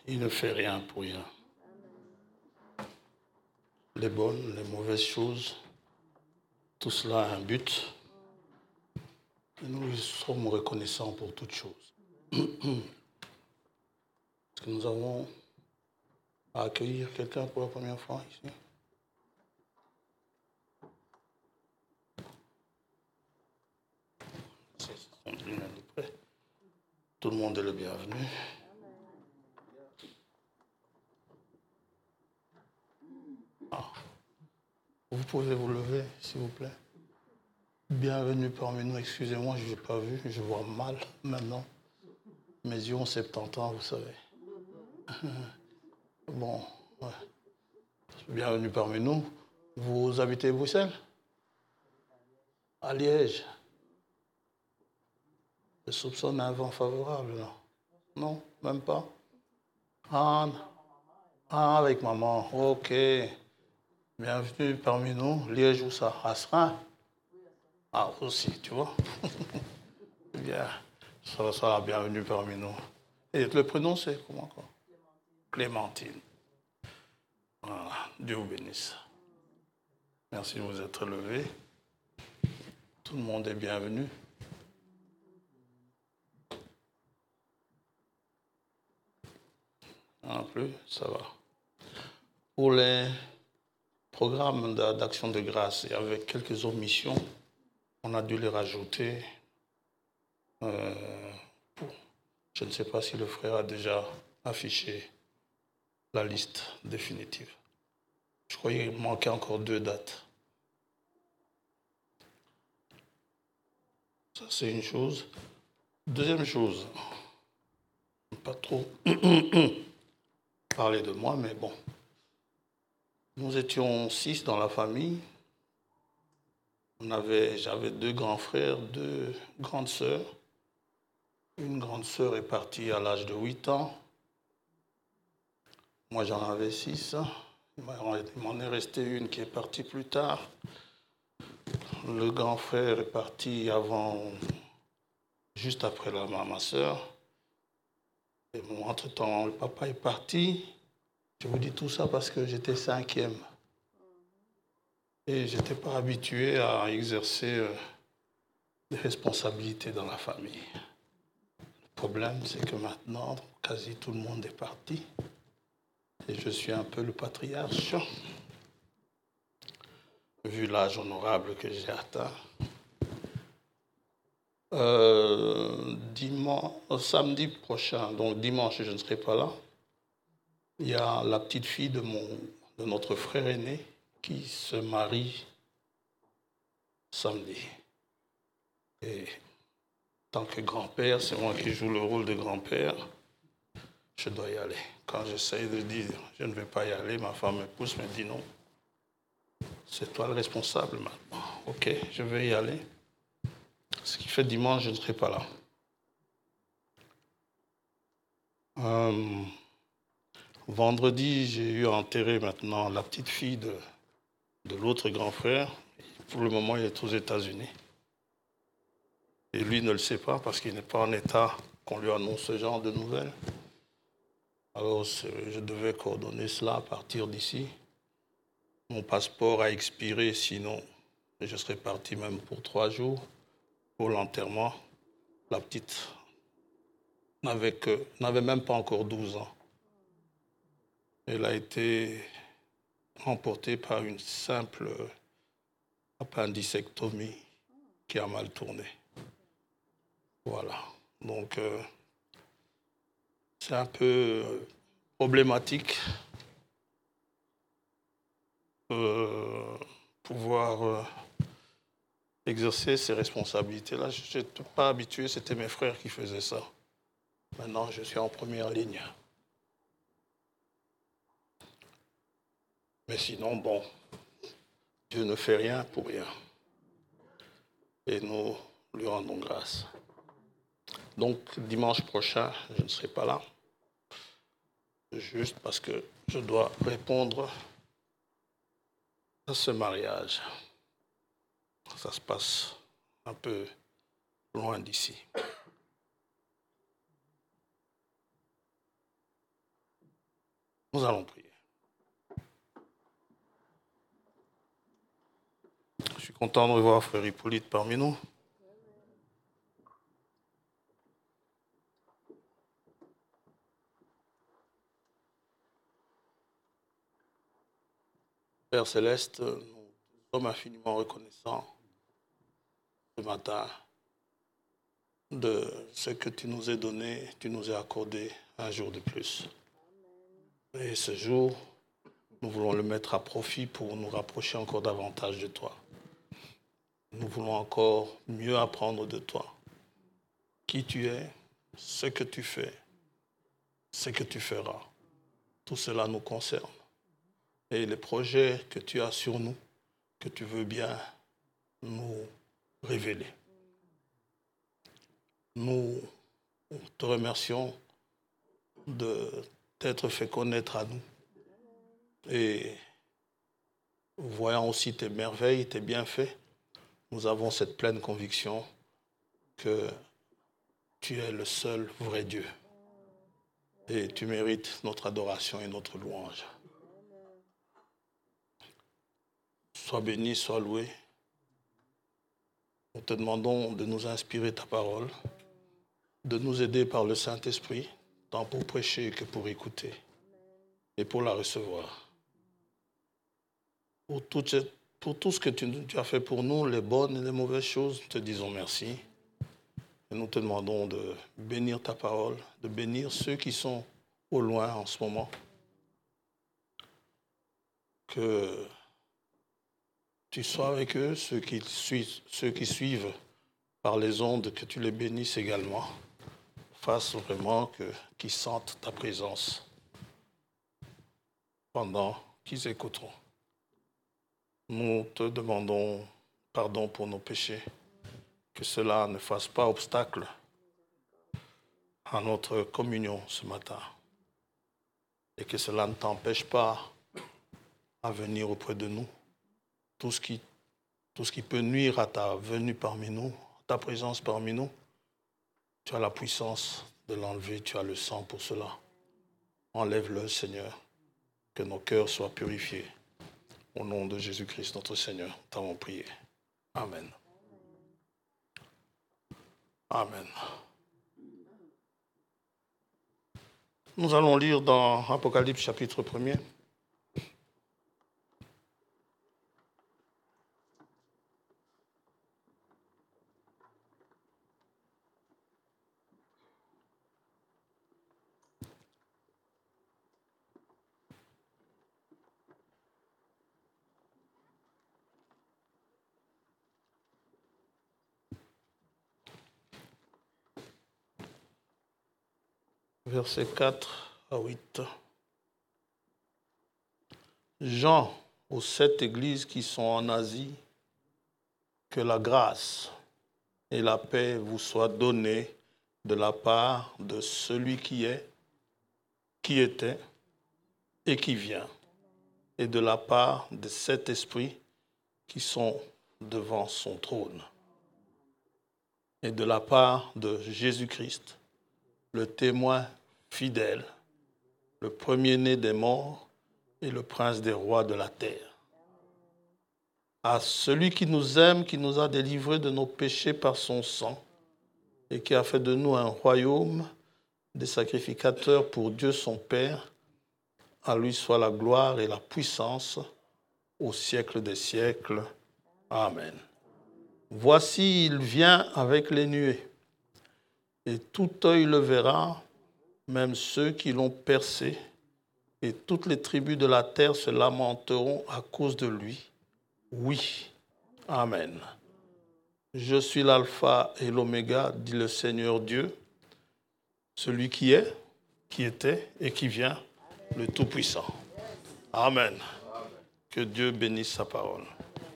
Il ne fait rien pour rien. Les bonnes, les mauvaises choses, tout cela a un but. Et nous sommes reconnaissants pour toutes choses. Est-ce que nous avons à accueillir quelqu'un pour la première fois ici? Tout le monde est le bienvenu. Ah. Vous pouvez vous lever, s'il vous plaît. Bienvenue parmi nous. Excusez-moi, je n'ai pas vu. Je vois mal maintenant. Mes yeux ont 70 ans, vous savez. Bon, ouais. Bienvenue parmi nous. Vous habitez Bruxelles? À Liège. Je soupçonne un vent favorable, là. Non, même pas. Ah, avec maman. Ok. Bienvenue parmi nous. Liège où ça? Asserin? Ah, aussi, tu vois. Bien. Ça sera bienvenue parmi nous. Et le prénom, c'est comment, quoi? Clémentine. Voilà. Dieu vous bénisse. Merci de vous être levé. Tout le monde est bienvenu. Non plus, ça va. Pour les programmes d'action de grâce, et avec quelques omissions, on a dû les rajouter. Je ne sais pas si le frère a déjà affiché la liste définitive. Je croyais qu'il manquait encore 2 dates. Ça, c'est une chose. Deuxième chose, pas trop parler de moi, mais bon. Nous étions 6 dans la famille. J'avais 2 grands frères, 2 grandes sœurs. Une grande sœur est partie à l'âge de 8 ans. Moi, j'en avais 6. Il m'en est resté une qui est partie plus tard. Le grand frère est parti juste après ma sœur. Et bon, entre-temps, le papa est parti. Je vous dis tout ça parce que j'étais 5e. Et je n'étais pas habitué à exercer des responsabilités dans la famille. Le problème, c'est que maintenant, quasi tout le monde est parti. Et je suis un peu le patriarche, vu l'âge honorable que j'ai atteint. Samedi prochain, donc dimanche, je ne serai pas là. Il y a la petite fille de notre frère aîné qui se marie samedi. Et en tant que grand-père, c'est moi qui joue le rôle de grand-père. Je dois y aller. Quand j'essaye de dire je ne vais pas y aller, ma femme me pousse, me dit non. C'est toi le responsable maintenant. Ok, je vais y aller. Ce qui fait dimanche, je ne serai pas là. Vendredi, j'ai eu à enterrer maintenant la petite fille de l'autre grand frère. Pour le moment, il est aux États-Unis. Et lui ne le sait pas parce qu'il n'est pas en état qu'on lui annonce ce genre de nouvelles. Alors, je devais coordonner cela à partir d'ici. Mon passeport a expiré, sinon je serais parti même pour 3 jours pour l'enterrement. La petite n'avait même pas encore 12 ans. Elle a été emportée par une simple appendicectomie qui a mal tourné. Voilà. Donc, c'est un peu problématique pouvoir exercer ces responsabilités-là. Je n'étais pas habitué, c'était mes frères qui faisaient ça. Maintenant, je suis en première ligne. Mais sinon, bon, Dieu ne fait rien pour rien. Et nous lui rendons grâce. Donc, dimanche prochain, je ne serai pas là. Juste parce que je dois répondre à ce mariage. Ça se passe un peu loin d'ici. Nous allons prier. Je suis content de revoir Frère Hippolyte parmi nous. Père Céleste, nous sommes infiniment reconnaissants ce matin de ce que tu nous as donné, tu nous as accordé un jour de plus. Et ce jour, nous voulons le mettre à profit pour nous rapprocher encore davantage de toi. Nous voulons encore mieux apprendre de toi. Qui tu es, ce que tu fais, ce que tu feras. Tout cela nous concerne. Et les projets que tu as sur nous, que tu veux bien nous révéler. Nous te remercions de t'être fait connaître à nous. Et voyant aussi tes merveilles, tes bienfaits, nous avons cette pleine conviction que tu es le seul vrai Dieu. Et tu mérites notre adoration et notre louange. Sois béni, sois loué. Nous te demandons de nous inspirer ta parole, de nous aider par le Saint-Esprit, tant pour prêcher que pour écouter et pour la recevoir. Pour tout ce que tu as fait pour nous, les bonnes et les mauvaises choses, nous te disons merci. Et nous te demandons de bénir ta parole, de bénir ceux qui sont au loin en ce moment. Que tu sois avec eux, ceux qui suivent par les ondes, que tu les bénisses également. Fasse vraiment qu'ils sentent ta présence pendant qu'ils écouteront. Nous te demandons pardon pour nos péchés, que cela ne fasse pas obstacle à notre communion ce matin et que cela ne t'empêche pas à venir auprès de nous. Tout ce qui peut nuire à ta venue parmi nous, ta présence parmi nous, tu as la puissance de l'enlever, tu as le sang pour cela. Enlève-le, Seigneur, que nos cœurs soient purifiés. Au nom de Jésus-Christ, notre Seigneur, nous t'avons prié. Amen. Amen. Nous allons lire dans Apocalypse chapitre 1er. Versets 4 à 8. Jean, aux 7 églises qui sont en Asie, que la grâce et la paix vous soient données de la part de celui qui est, qui était et qui vient, et de la part des 7 esprits qui sont devant son trône, et de la part de Jésus-Christ, le témoin fidèle, le premier-né des morts et le prince des rois de la terre. À celui qui nous aime, qui nous a délivrés de nos péchés par son sang et qui a fait de nous un royaume des sacrificateurs pour Dieu son Père, à lui soit la gloire et la puissance au siècle des siècles. Amen. Voici, il vient avec les nuées, et tout œil le verra, même ceux qui l'ont percé, et toutes les tribus de la terre se lamenteront à cause de lui. Oui. Amen. Je suis l'alpha et l'oméga, dit le Seigneur Dieu, celui qui est, qui était et qui vient, le Tout-Puissant. Amen. Que Dieu bénisse sa parole.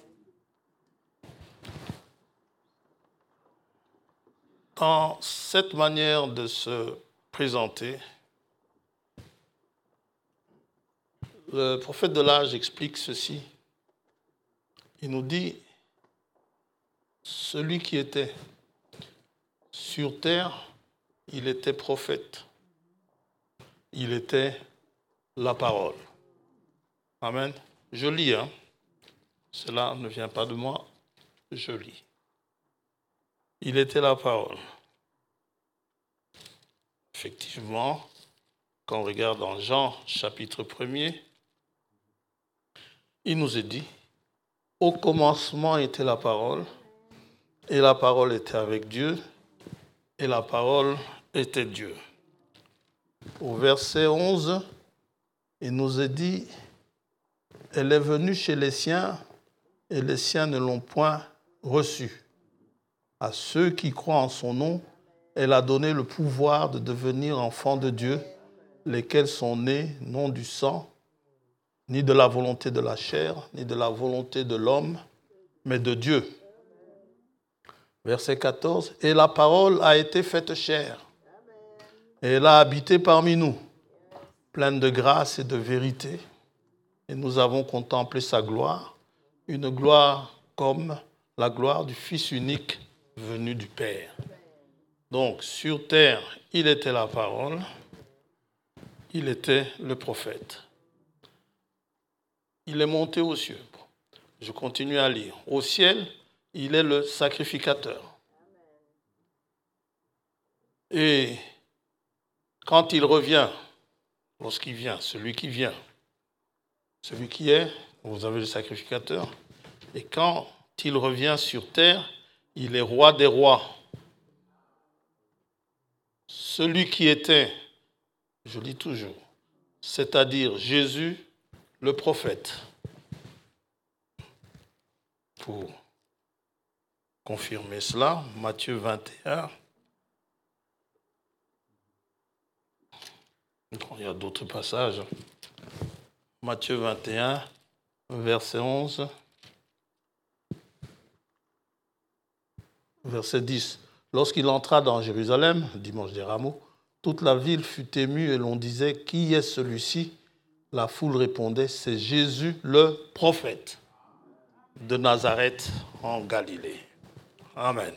Dans cette manière de se présenter, le prophète de l'âge explique ceci. Il nous dit, celui qui était sur terre, il était prophète. Il était la parole. Amen. Je lis, hein. Cela ne vient pas de moi, je lis. Il était la parole. Effectivement, quand on regarde dans Jean, chapitre 1er, il nous est dit, au commencement était la parole, et la parole était avec Dieu, et la parole était Dieu. Au verset 11, il nous est dit, elle est venue chez les siens, et les siens ne l'ont point reçue. À ceux qui croient en son nom, elle a donné le pouvoir de devenir enfants de Dieu, lesquels sont nés non du sang, ni de la volonté de la chair, ni de la volonté de l'homme, mais de Dieu. Verset 14, et la parole a été faite chair, et elle a habité parmi nous, pleine de grâce et de vérité, et nous avons contemplé sa gloire, une gloire comme la gloire du Fils unique venu du Père. Donc, sur terre, il était la parole, il était le prophète. Il est monté aux cieux. Je continue à lire. Au ciel, il est le sacrificateur. Et quand il revient, lorsqu'il vient, celui qui vient, celui qui est, vous avez le sacrificateur, et quand il revient sur terre, il est roi des rois. Celui qui était, je lis toujours, c'est-à-dire Jésus, le prophète. Pour confirmer cela, Matthieu 21. Il y a d'autres passages. Matthieu 21, verset 11. Verset 10. Lorsqu'il entra dans Jérusalem, dimanche des Rameaux, toute la ville fut émue et l'on disait, qui est celui-ci? La foule répondait, c'est Jésus le prophète de Nazareth en Galilée. Amen.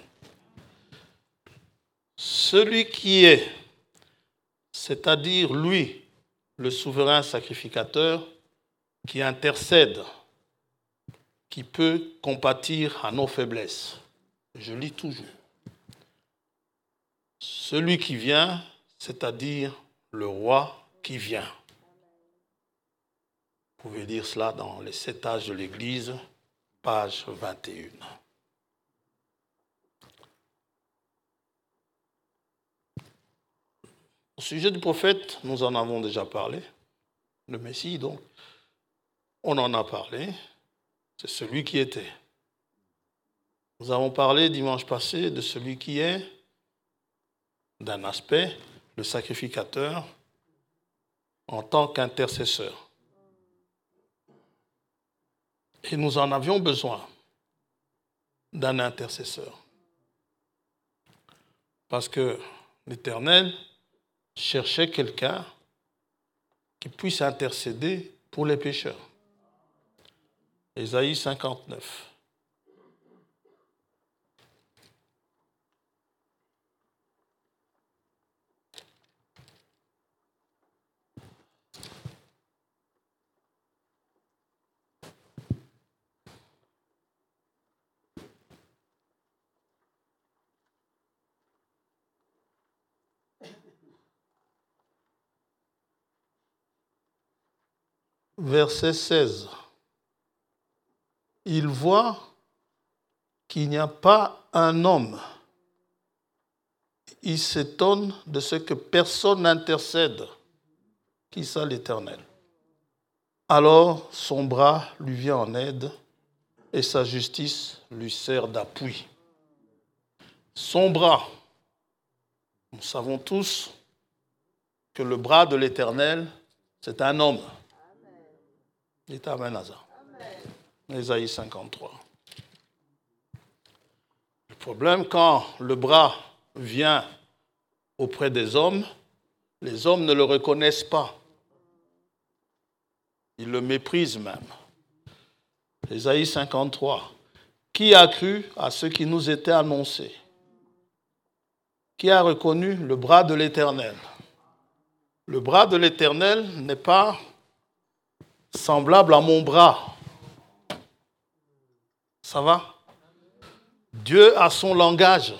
Celui qui est, c'est-à-dire lui, le souverain sacrificateur, qui intercède, qui peut compatir à nos faiblesses. Je lis toujours. Celui qui vient, c'est-à-dire le roi qui vient. Vous pouvez lire cela dans les 7 âges de l'Église, page 21. Au sujet du prophète, nous en avons déjà parlé. Le Messie, donc, on en a parlé. C'est celui qui était. Nous avons parlé dimanche passé de celui qui est, d'un aspect, le sacrificateur en tant qu'intercesseur. Et nous en avions besoin d'un intercesseur. Parce que l'Éternel cherchait quelqu'un qui puisse intercéder pour les pécheurs. Ésaïe 59. Verset 16. Il voit qu'il n'y a pas un homme. Il s'étonne de ce que personne n'intercède. Qui ça l'Éternel? Alors son bras lui vient en aide et sa justice lui sert d'appui. Son bras. Nous savons tous que le bras de l'Éternel, c'est un homme. Dites Amen à ça. Ésaïe 53. Le problème, quand le bras vient auprès des hommes, les hommes ne le reconnaissent pas. Ils le méprisent même. Ésaïe 53. Qui a cru à ce qui nous était annoncé? Qui a reconnu le bras de l'Éternel? Le bras de l'Éternel n'est pas semblable à mon bras. Ça va? Dieu a son langage.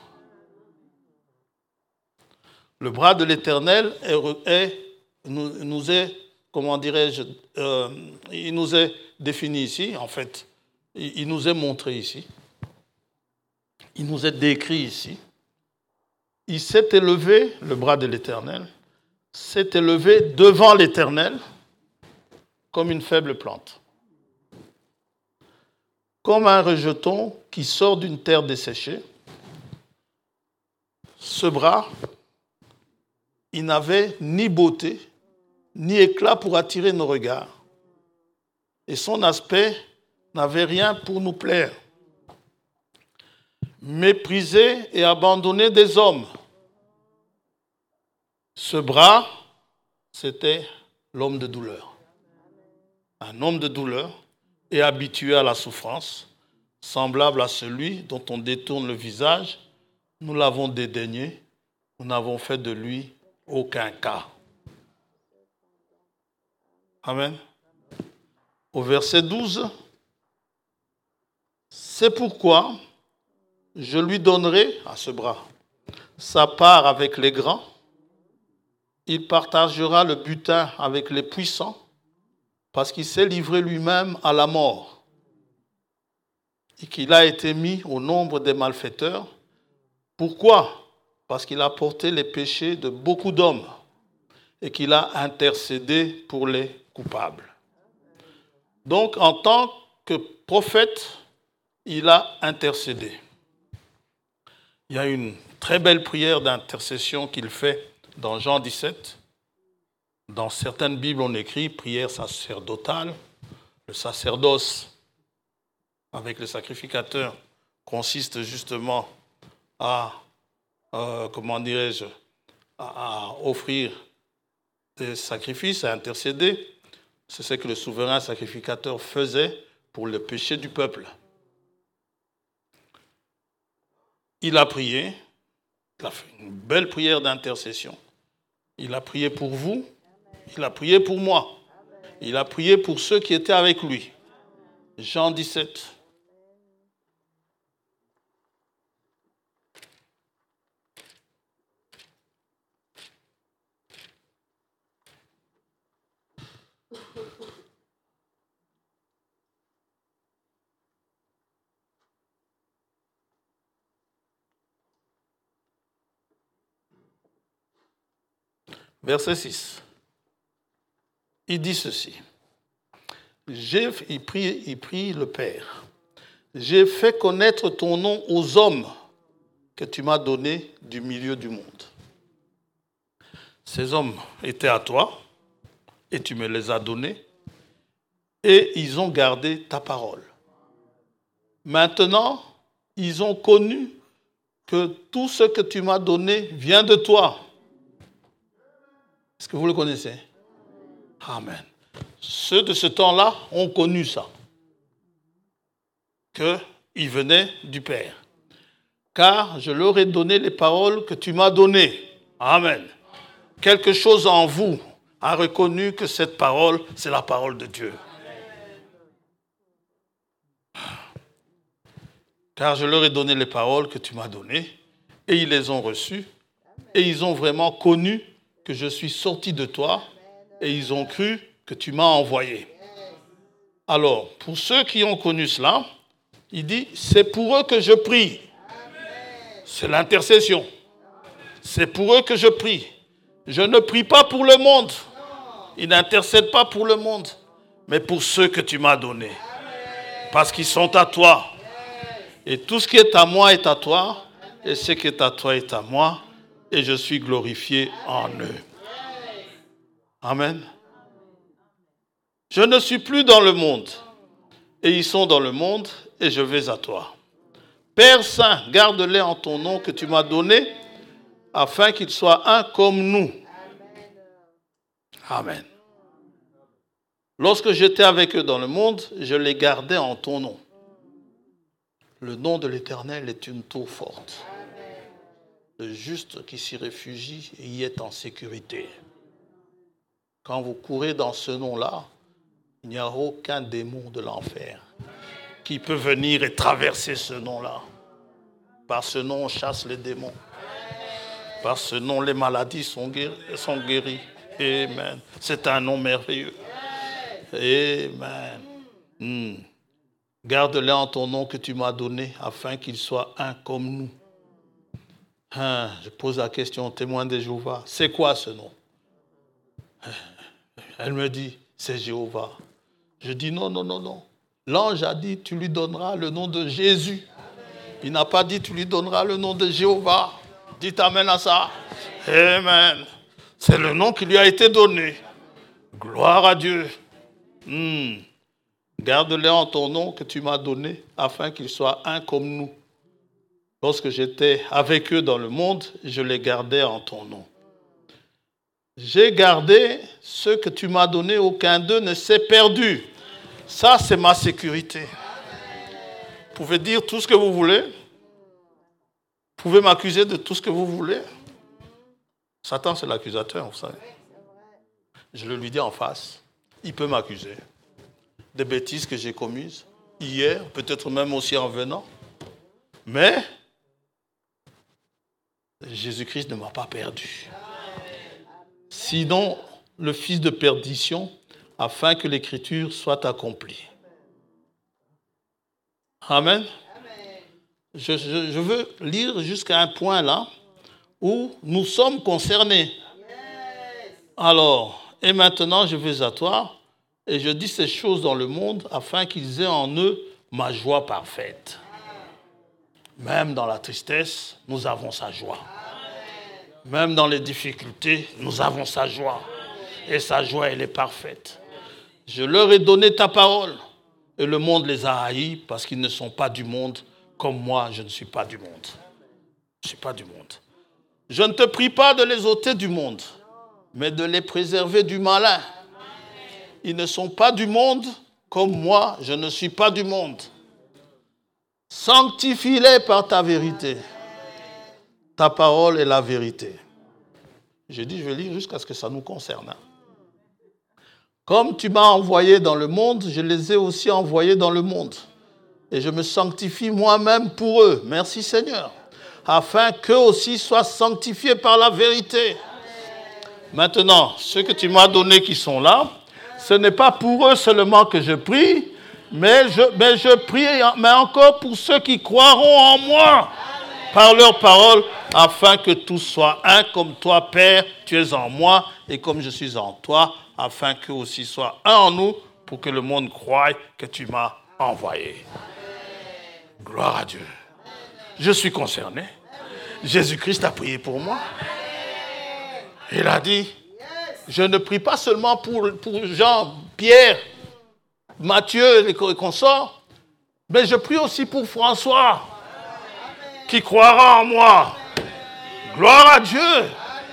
Le bras de l'Éternel nous est, comment dirais-je, il nous est défini ici, en fait. Il nous est montré ici. Il nous est décrit ici. Il s'est élevé, le bras de l'Éternel, s'est élevé devant l'Éternel comme une faible plante. Comme un rejeton qui sort d'une terre desséchée. Ce bras, il n'avait ni beauté, ni éclat pour attirer nos regards. Et son aspect n'avait rien pour nous plaire. Méprisé et abandonné des hommes. Ce bras, c'était l'homme de douleur. Un homme de douleur et habitué à la souffrance, semblable à celui dont on détourne le visage. Nous l'avons dédaigné, nous n'avons fait de lui aucun cas. Amen. Au verset 12, c'est pourquoi je lui donnerai à ce bras sa part avec les grands. Il partagera le butin avec les puissants parce qu'il s'est livré lui-même à la mort et qu'il a été mis au nombre des malfaiteurs. Pourquoi? Parce qu'il a porté les péchés de beaucoup d'hommes et qu'il a intercédé pour les coupables. Donc, en tant que prophète, il a intercédé. Il y a une très belle prière d'intercession qu'il fait dans Jean 17. Dans certaines Bibles, on écrit prière sacerdotale. Le sacerdoce avec le sacrificateur consiste justement à offrir des sacrifices, à intercéder. C'est ce que le souverain sacrificateur faisait pour le péché du peuple. Il a prié, il a fait une belle prière d'intercession. Il a prié pour vous, il a prié pour moi, il a prié pour ceux qui étaient avec lui. Jean 17. Verset 6. Il dit ceci. Il prie le Père. J'ai fait connaître ton nom aux hommes que tu m'as donnés du milieu du monde. Ces hommes étaient à toi et tu me les as donnés et ils ont gardé ta parole. Maintenant, ils ont connu que tout ce que tu m'as donné vient de toi. Est-ce que vous le connaissez? Amen. Ceux de ce temps-là ont connu ça, qu'il venait du Père. Car je leur ai donné les paroles que tu m'as données. Amen. Quelque chose en vous a reconnu que cette parole, c'est la parole de Dieu. Car je leur ai donné les paroles que tu m'as données, et ils les ont reçues, et ils ont vraiment connu que je suis sorti de toi, et ils ont cru que tu m'as envoyé. Alors, pour ceux qui ont connu cela, il dit, c'est pour eux que je prie. C'est l'intercession. C'est pour eux que je prie. Je ne prie pas pour le monde. Il n'intercède pas pour le monde, mais pour ceux que tu m'as donnés. Parce qu'ils sont à toi. Et tout ce qui est à moi est à toi, et ce qui est à toi est à moi, et je suis glorifié en eux. Amen. Je ne suis plus dans le monde, et ils sont dans le monde, et je vais à toi. Père Saint, garde-les en ton nom que tu m'as donné, afin qu'ils soient un comme nous. Amen. Lorsque j'étais avec eux dans le monde, je les gardais en ton nom. Le nom de l'Éternel est une tour forte. Le juste qui s'y réfugie y est en sécurité. Quand vous courez dans ce nom-là, Il n'y a aucun démon de l'enfer qui peut venir et traverser ce nom-là. Par ce nom, on chasse les démons. Par ce nom, les maladies sont guéries. Amen. C'est un nom merveilleux. Amen. Garde-les en ton nom que tu m'as donné, afin qu'ils soient un comme nous. Je pose la question au témoin de Jéhovah. C'est quoi ce nom? Elle me dit, c'est Jéhovah. Je dis non. L'ange a dit, tu lui donneras le nom de Jésus. Il n'a pas dit, tu lui donneras le nom de Jéhovah. Dites amen à ça. Amen. C'est le nom qui lui a été donné. Gloire à Dieu. Garde-les en ton nom que tu m'as donné, afin qu'ils soient un comme nous. Lorsque j'étais avec eux dans le monde, je les gardais en ton nom. J'ai gardé ce que tu m'as donné, aucun d'eux ne s'est perdu. Ça, c'est ma sécurité. Vous pouvez dire tout ce que vous voulez. Vous pouvez m'accuser de tout ce que vous voulez. Satan, c'est l'accusateur, vous savez. Je le lui dis en face. Il peut m'accuser des bêtises que j'ai commises hier, peut-être même aussi en venant. Mais Jésus-Christ ne m'a pas perdu. Sinon, le fils de perdition, afin que l'écriture soit accomplie. Amen. Je veux lire jusqu'à un point là où nous sommes concernés. Alors, et maintenant je vais à toi et je dis ces choses dans le monde afin qu'ils aient en eux ma joie parfaite. Même dans la tristesse, nous avons sa joie. Même dans les difficultés, nous avons sa joie. Et sa joie, elle est parfaite. Je leur ai donné ta parole et le monde les a haïs parce qu'ils ne sont pas du monde comme moi, je ne suis pas du monde. Je ne suis pas du monde. Je ne te prie pas de les ôter du monde, mais de les préserver du malin. Ils ne sont pas du monde comme moi, je ne suis pas du monde. Sanctifie-les par ta vérité. Ta parole est la vérité. J'ai dit, je vais lire jusqu'à ce que ça nous concerne. Comme tu m'as envoyé dans le monde, je les ai aussi envoyés dans le monde. Et je me sanctifie moi-même pour eux. Merci Seigneur. Afin qu'eux aussi soient sanctifiés par la vérité. Maintenant, ceux que tu m'as donnés qui sont là, ce n'est pas pour eux seulement que je prie, mais je prie, mais encore pour ceux qui croiront en moi par leur parole, afin que tous soient un comme toi, Père, tu es en moi, et comme je suis en toi, afin qu'eux aussi soient un en nous, pour que le monde croie que tu m'as envoyé. Gloire à Dieu. Je suis concerné. Jésus-Christ a prié pour moi. Il a dit, je ne prie pas seulement pour Jean, Pierre, Matthieu et consorts, mais je prie aussi pour François, qui croira en moi. Gloire à Dieu.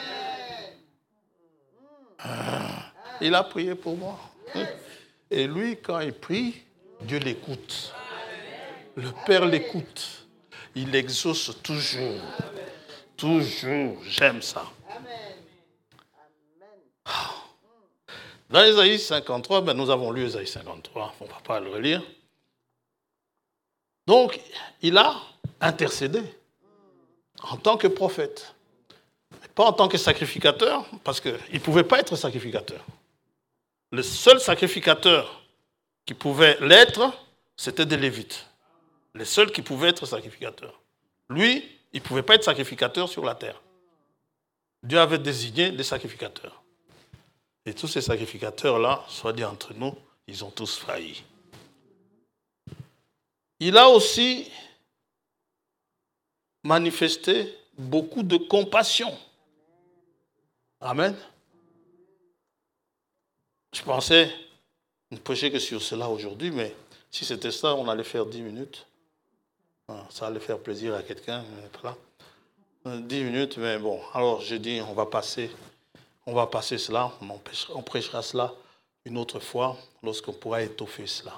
Il a prié pour moi. Et lui, quand il prie, Dieu l'écoute. Le Père l'écoute. Il exauce toujours. Toujours. J'aime ça. Dans Ésaïe 53, nous avons lu Ésaïe 53, on ne va pas le relire. Donc, il a intercédé en tant que prophète. Pas en tant que sacrificateur, parce qu'il ne pouvait pas être sacrificateur. Le seul sacrificateur qui pouvait l'être, c'était des Lévites. Les seuls qui pouvaient être sacrificateurs. Lui, il ne pouvait pas être sacrificateur sur la terre. Dieu avait désigné des sacrificateurs. Et tous ces sacrificateurs-là, soit dit entre nous, ils ont tous failli. Il a aussi manifesté beaucoup de compassion. Amen. Je pensais ne prêcher que sur cela aujourd'hui, mais si c'était ça, on allait faire 10 minutes. Ça allait faire plaisir à quelqu'un. 10 minutes, mais bon. Alors j'ai dit, on va passer cela, on prêchera cela une autre fois, lorsqu'on pourra étoffer cela.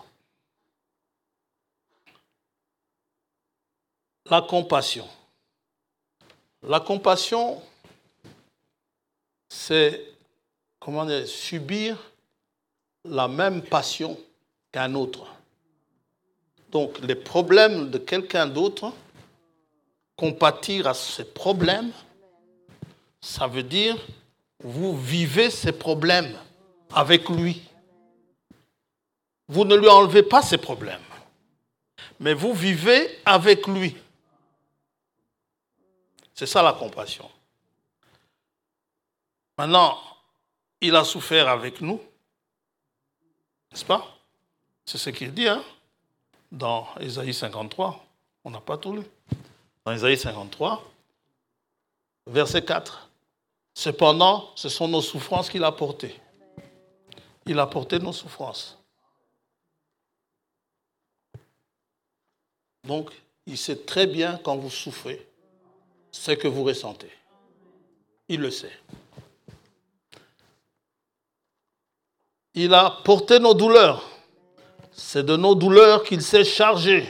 La compassion. La compassion, c'est, subir la même passion qu'un autre. Donc, les problèmes de quelqu'un d'autre, compatir à ces problèmes, ça veut dire vous vivez ces problèmes avec lui. Vous ne lui enlevez pas ses problèmes, mais vous vivez avec lui. C'est ça la compassion. Maintenant, il a souffert avec nous, n'est-ce pas? C'est ce qu'il dit, hein? Dans Ésaïe 53. On n'a pas tout lu. Dans Ésaïe 53, verset 4. Cependant, ce sont nos souffrances qu'il a portées. Il a porté nos souffrances. Donc, il sait très bien quand vous souffrez, ce que vous ressentez. Il le sait. Il a porté nos douleurs. C'est de nos douleurs qu'il s'est chargé.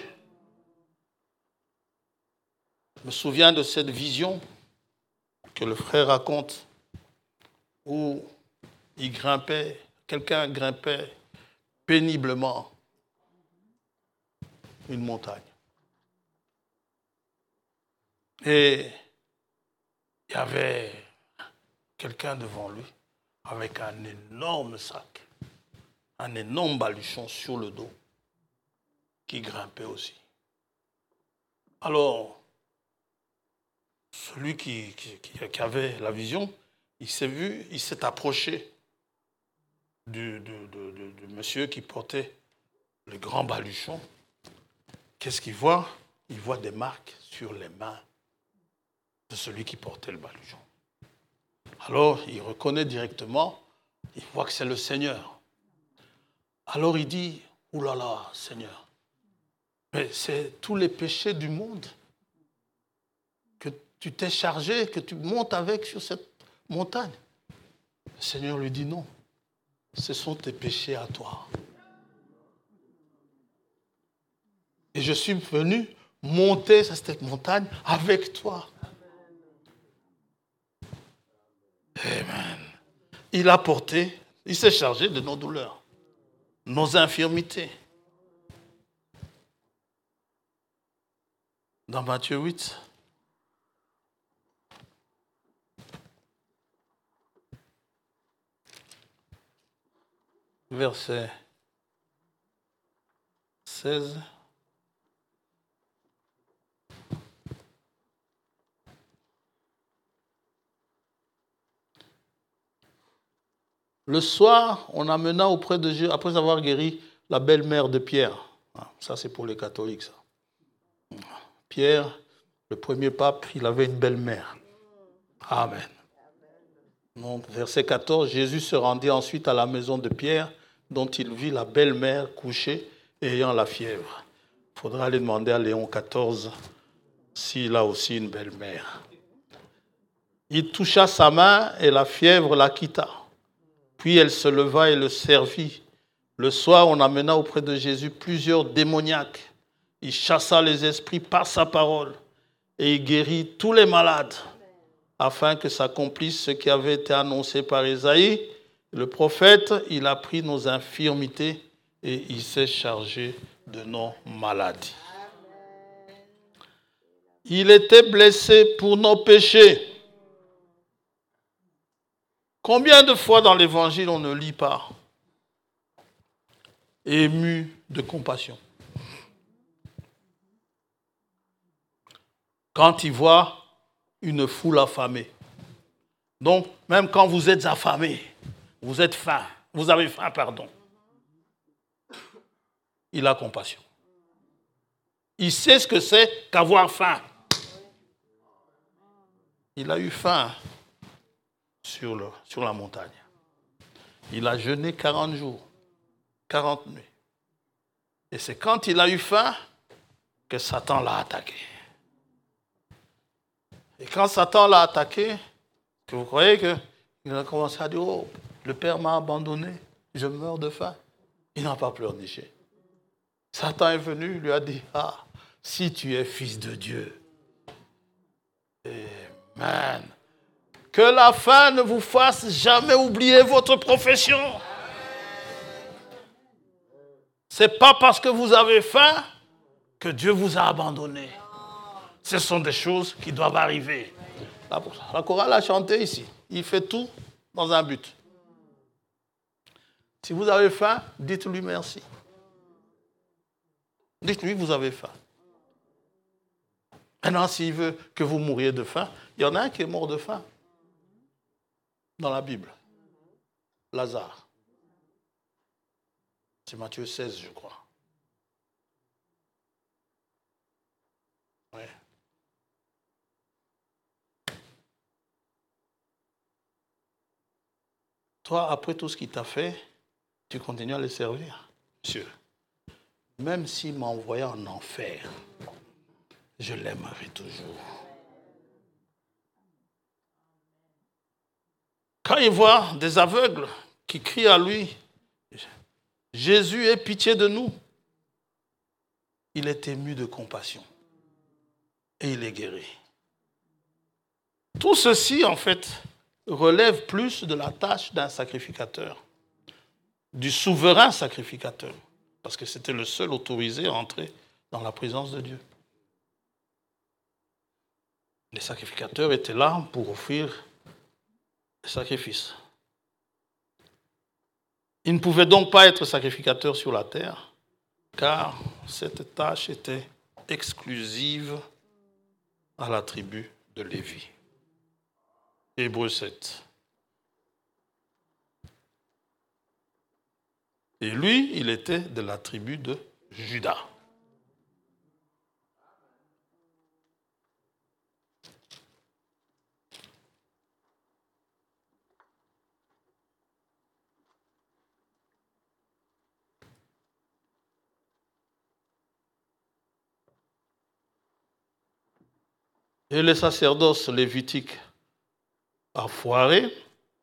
Je me souviens de cette vision que le frère raconte où il grimpait, quelqu'un grimpait péniblement une montagne. Et il y avait quelqu'un devant lui avec un énorme sac, un énorme baluchon sur le dos qui grimpait aussi. Alors, celui qui avait la vision, il s'est approché du monsieur qui portait le grand baluchon. Qu'est-ce qu'il voit? Il voit des marques sur les mains de celui qui portait le baluchon. Alors, il reconnaît directement, il voit que c'est le Seigneur. Alors il dit, « Ouh là là, Seigneur, mais c'est tous les péchés du monde que tu t'es chargé, que tu montes avec sur cette montagne. » Le Seigneur lui dit, « Non, ce sont tes péchés à toi. Et je suis venu monter sur cette montagne avec toi. » Amen. Il a porté, il s'est chargé de nos douleurs, nos infirmités. Dans Matthieu 8, verset 16. Le soir, on amena auprès de Jésus, après avoir guéri la belle-mère de Pierre. Ça, c'est pour les catholiques, ça. Pierre, le premier pape, il avait une belle-mère. Amen. Donc, verset 14, Jésus se rendit ensuite à la maison de Pierre, dont il vit la belle-mère couchée et ayant la fièvre. Il faudra aller demander à Léon XIV s'il a aussi une belle-mère. Il toucha sa main et la fièvre la quitta. Puis elle se leva et le servit. Le soir, on amena auprès de Jésus plusieurs démoniaques. Il chassa les esprits par sa parole et il guérit tous les malades, afin que s'accomplisse ce qui avait été annoncé par Ésaïe. Le prophète, il a pris nos infirmités et il s'est chargé de nos maladies. Il était blessé pour nos péchés. Combien de fois dans l'Évangile on ne lit pas « ému de compassion » quand il voit une foule affamée. Donc, même quand vous êtes affamé, vous avez faim, pardon. Il a compassion. Il sait ce que c'est qu'avoir faim. Il a eu faim sur la montagne. Il a jeûné 40 jours, 40 nuits. Et c'est quand il a eu faim que Satan l'a attaqué. Et quand Satan l'a attaqué, que vous croyez qu'il a commencé à dire « Oh, le Père m'a abandonné, je meurs de faim. » Il n'a pas pleurniché. Satan est venu, il lui a dit « Ah, si tu es fils de Dieu. » Amen. Que la faim ne vous fasse jamais oublier votre profession. Ce n'est pas parce que vous avez faim que Dieu vous a abandonné. Ce sont des choses qui doivent arriver. La chorale a chanté ici. Il fait tout dans un but. Si vous avez faim, dites-lui merci. Dites-lui que vous avez faim. Maintenant, s'il veut que vous mouriez de faim, il y en a un qui est mort de faim dans la Bible. Lazare. C'est Matthieu 16, je crois. Ouais. Toi, après tout ce qu'il t'a fait, tu continues à le servir, monsieur. Même s'il m'a envoyé en enfer, je l'aimerai toujours. Quand il voit des aveugles qui crient à lui, Jésus, aie pitié de nous, il est ému de compassion et il est guéri. Tout ceci, en fait, relève plus de la tâche d'un sacrificateur, du souverain sacrificateur, parce que c'était le seul autorisé à entrer dans la présence de Dieu. Les sacrificateurs étaient là pour offrir le sacrifice. Ils ne pouvaient donc pas être sacrificateurs sur la terre, car cette tâche était exclusive à la tribu de Lévi. Hébreux 7. Et lui, il était de la tribu de Juda. Et le sacerdoce lévitique a foiré.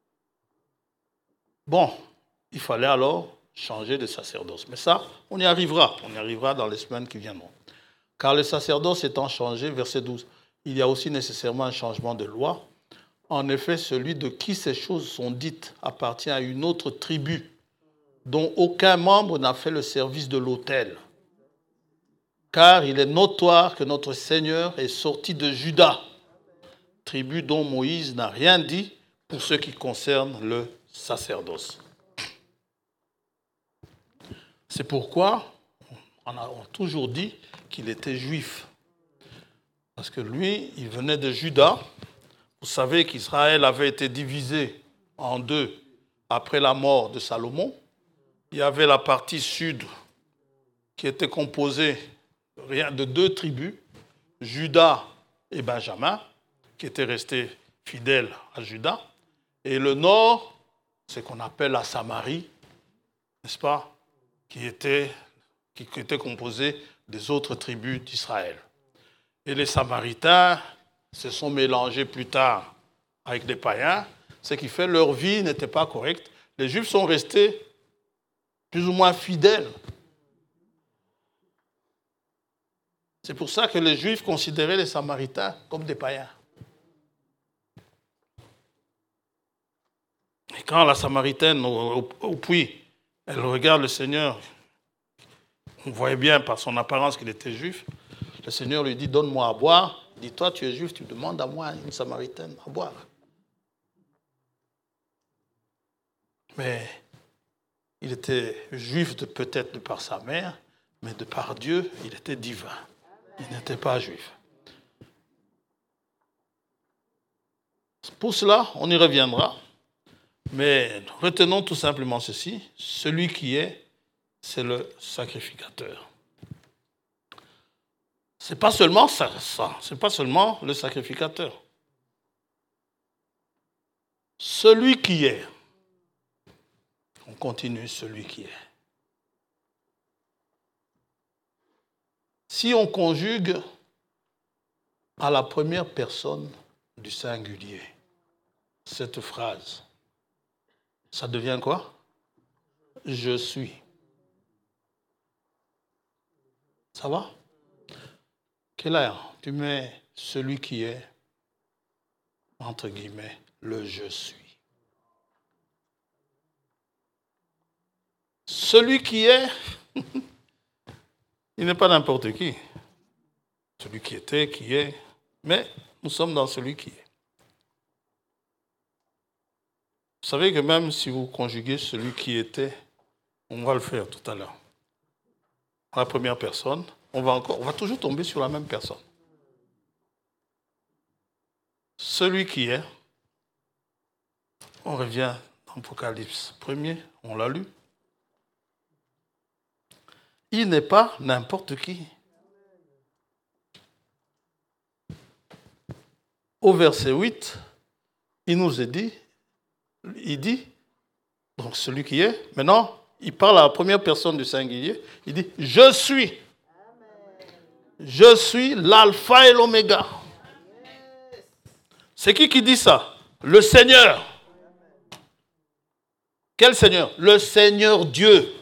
Bon, il fallait alors changer de sacerdoce. Mais ça, on y arrivera. On y arrivera dans les semaines qui viendront. Car le sacerdoce étant changé, verset 12, il y a aussi nécessairement un changement de loi. En effet, celui de qui ces choses sont dites appartient à une autre tribu, dont aucun membre n'a fait le service de l'autel. Car il est notoire que notre Seigneur est sorti de Juda, tribu dont Moïse n'a rien dit pour ce qui concerne le sacerdoce. C'est pourquoi on a toujours dit qu'il était juif. Parce que lui, il venait de Juda. Vous savez qu'Israël avait été divisé en deux après la mort de Salomon. Il y avait la partie sud qui était composée de deux tribus, Juda et Benjamin, qui étaient restés fidèles à Juda. Et le nord, c'est qu'on appelle la Samarie, n'est-ce pas, qui était composé des autres tribus d'Israël. Et les Samaritains se sont mélangés plus tard avec les païens, ce qui fait que leur vie n'était pas correcte. Les Juifs sont restés plus ou moins fidèles. C'est pour ça que les Juifs considéraient les Samaritains comme des païens. Et quand la Samaritaine, au puits, elle regarde le Seigneur, on voyait bien par son apparence qu'il était juif, le Seigneur lui dit, donne-moi à boire. Il dit, toi tu es juif, tu demandes à moi, une Samaritaine, à boire. Mais il était juif peut-être de par sa mère, mais de par Dieu, il était divin. Il n'était pas juif. Pour cela, on y reviendra. Mais retenons tout simplement ceci. Celui qui est, c'est le sacrificateur. Ce n'est pas seulement ça. Ce n'est pas seulement le sacrificateur. Celui qui est. On continue, celui qui est. Si on conjugue à la première personne du singulier cette phrase, ça devient quoi? Je suis. Ça va? Quelle heure? Tu mets celui qui est, entre guillemets, le je suis. Celui qui est, Il n'est pas n'importe qui. Celui qui était, qui est. Mais nous sommes dans celui qui est. Vous savez que même si vous conjuguez celui qui était, on va le faire tout à l'heure. La première personne, on va toujours tomber sur la même personne. Celui qui est, on revient dans l'Apocalypse 1er, on l'a lu. Il n'est pas n'importe qui. Au verset 8, il nous est dit, donc celui qui est, maintenant, il parle à la première personne du singulier, il dit, je suis. Je suis l'alpha et l'oméga. C'est qui dit ça? Le Seigneur. Quel Seigneur? Le Seigneur Dieu.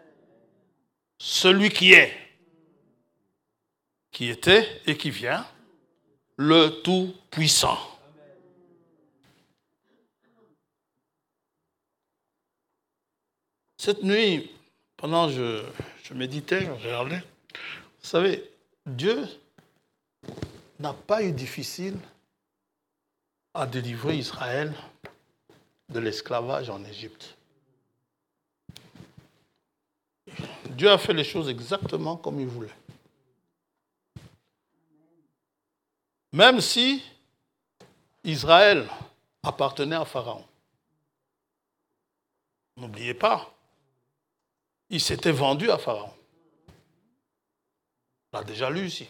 Celui qui est, qui était et qui vient, le Tout-Puissant. Cette nuit, pendant que je méditais, je regardais, vous savez, Dieu n'a pas eu difficile à délivrer Israël de l'esclavage en Égypte. Dieu a fait les choses exactement comme il voulait. Même si Israël appartenait à Pharaon. N'oubliez pas, il s'était vendu à Pharaon. On l'a déjà lu ici.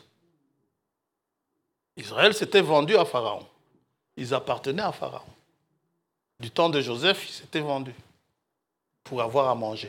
Israël s'était vendu à Pharaon. Ils appartenaient à Pharaon. Du temps de Joseph, ils s'étaient vendus pour avoir à manger.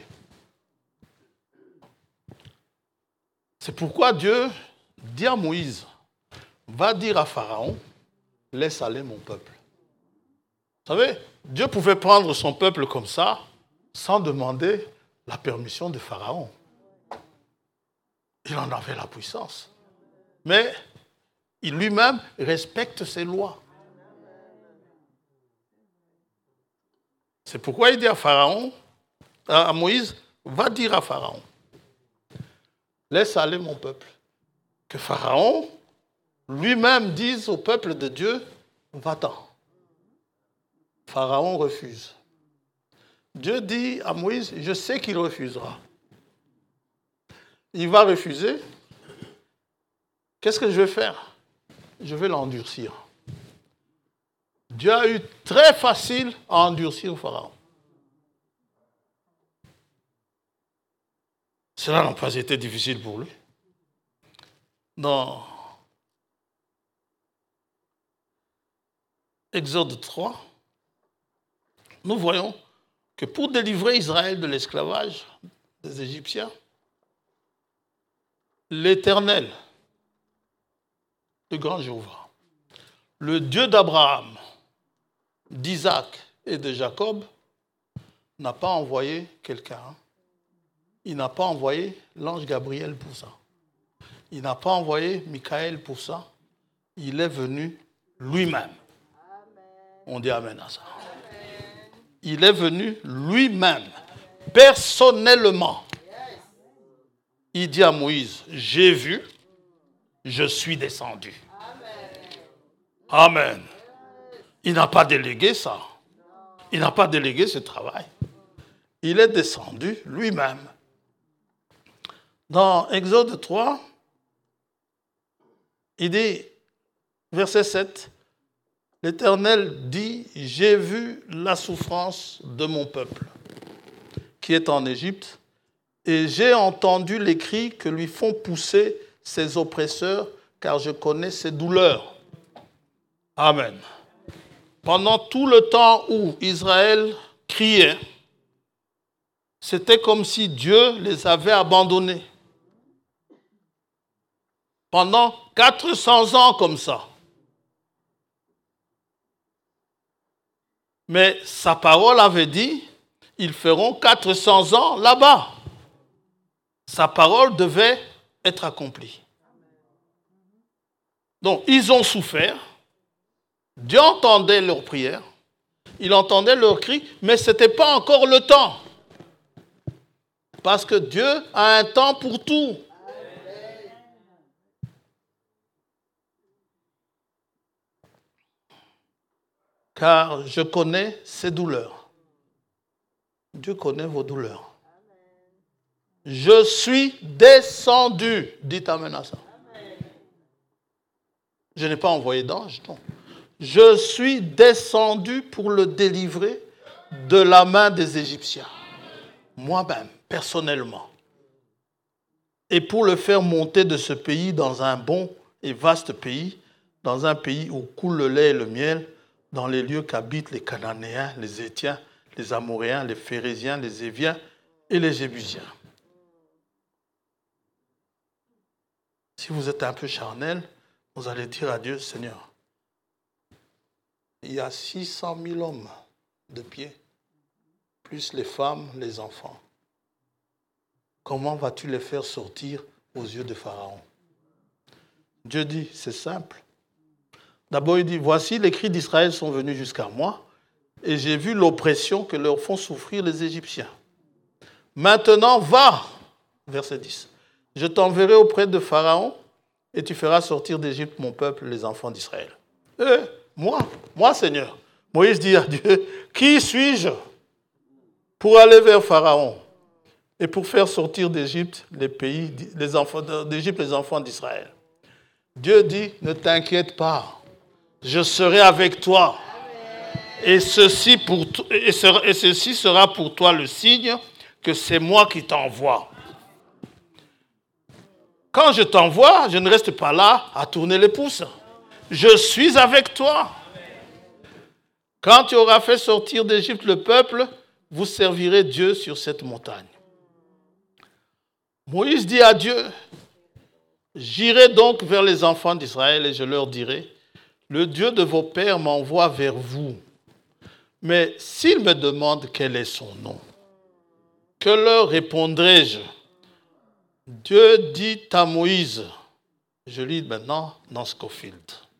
C'est pourquoi Dieu dit à Moïse, va dire à Pharaon, laisse aller mon peuple. Vous savez, Dieu pouvait prendre son peuple comme ça, sans demander la permission de Pharaon. Il en avait la puissance. Mais il lui-même respecte ses lois. C'est pourquoi il dit à Pharaon, à Moïse, va dire à Pharaon, laisse aller mon peuple. Que Pharaon lui-même dise au peuple de Dieu, va-t'en. Pharaon refuse. Dieu dit à Moïse, je sais qu'il refusera. Il va refuser. Qu'est-ce que je vais faire? Je vais l'endurcir. Dieu a eu très facile à endurcir Pharaon. Cela n'a pas été difficile pour lui. Dans Exode 3, nous voyons que pour délivrer Israël de l'esclavage des Égyptiens, l'Éternel, le grand Jéhovah, le Dieu d'Abraham, d'Isaac et de Jacob, n'a pas envoyé quelqu'un. Il n'a pas envoyé l'ange Gabriel pour ça. Il n'a pas envoyé Michael pour ça. Il est venu lui-même. On dit amen à ça. Il est venu lui-même, personnellement. Il dit à Moïse, j'ai vu, je suis descendu. Amen. Il n'a pas délégué ça. Il n'a pas délégué ce travail. Il est descendu lui-même. Dans Exode 3, il dit, verset 7, l'Éternel dit, j'ai vu la souffrance de mon peuple qui est en Égypte, et j'ai entendu les cris que lui font pousser ses oppresseurs, car je connais ses douleurs. Amen. Pendant tout le temps où Israël criait, c'était comme si Dieu les avait abandonnés. Pendant 400 ans comme ça. Mais sa parole avait dit, ils feront 400 ans là-bas. Sa parole devait être accomplie. Donc, ils ont souffert. Dieu entendait leurs prières. Il entendait leurs cris, mais ce n'était pas encore le temps. Parce que Dieu a un temps pour tout. Car je connais ses douleurs. Dieu connaît vos douleurs. Je suis descendu. Dites amen à ça. Je n'ai pas envoyé d'ange, non. Je suis descendu pour le délivrer de la main des Égyptiens. Moi-même, personnellement. Et pour le faire monter de ce pays dans un bon et vaste pays, dans un pays où coule le lait et le miel, dans les lieux qu'habitent les Cananéens, les Héthiens, les Amoréens, les Phérésiens, les Éviens et les Jébusiens. Si vous êtes un peu charnel, vous allez dire à Dieu, Seigneur, il y a 600 000 hommes de pied, plus les femmes, les enfants. Comment vas-tu les faire sortir aux yeux de Pharaon? Dieu dit, c'est simple. D'abord, il dit, voici les cris d'Israël sont venus jusqu'à moi, et j'ai vu l'oppression que leur font souffrir les Égyptiens. Maintenant, va, verset 10, je t'enverrai auprès de Pharaon, et tu feras sortir d'Égypte mon peuple, les enfants d'Israël. Moi, Seigneur. Moïse dit à Dieu, qui suis-je pour aller vers Pharaon et pour faire sortir d'Égypte les enfants d'Israël? Dieu dit, ne t'inquiète pas, je serai avec toi. Et ceci sera pour toi le signe que c'est moi qui t'envoie. Quand je t'envoie, je ne reste pas là à tourner les pouces. Je suis avec toi. Quand tu auras fait sortir d'Égypte le peuple, vous servirez Dieu sur cette montagne. Moïse dit à Dieu, j'irai donc vers les enfants d'Israël et je leur dirai, le Dieu de vos pères m'envoie vers vous. Mais s'ils me demandent quel est son nom, que leur répondrai-je? Dieu dit à Moïse, je lis maintenant dans Scofield.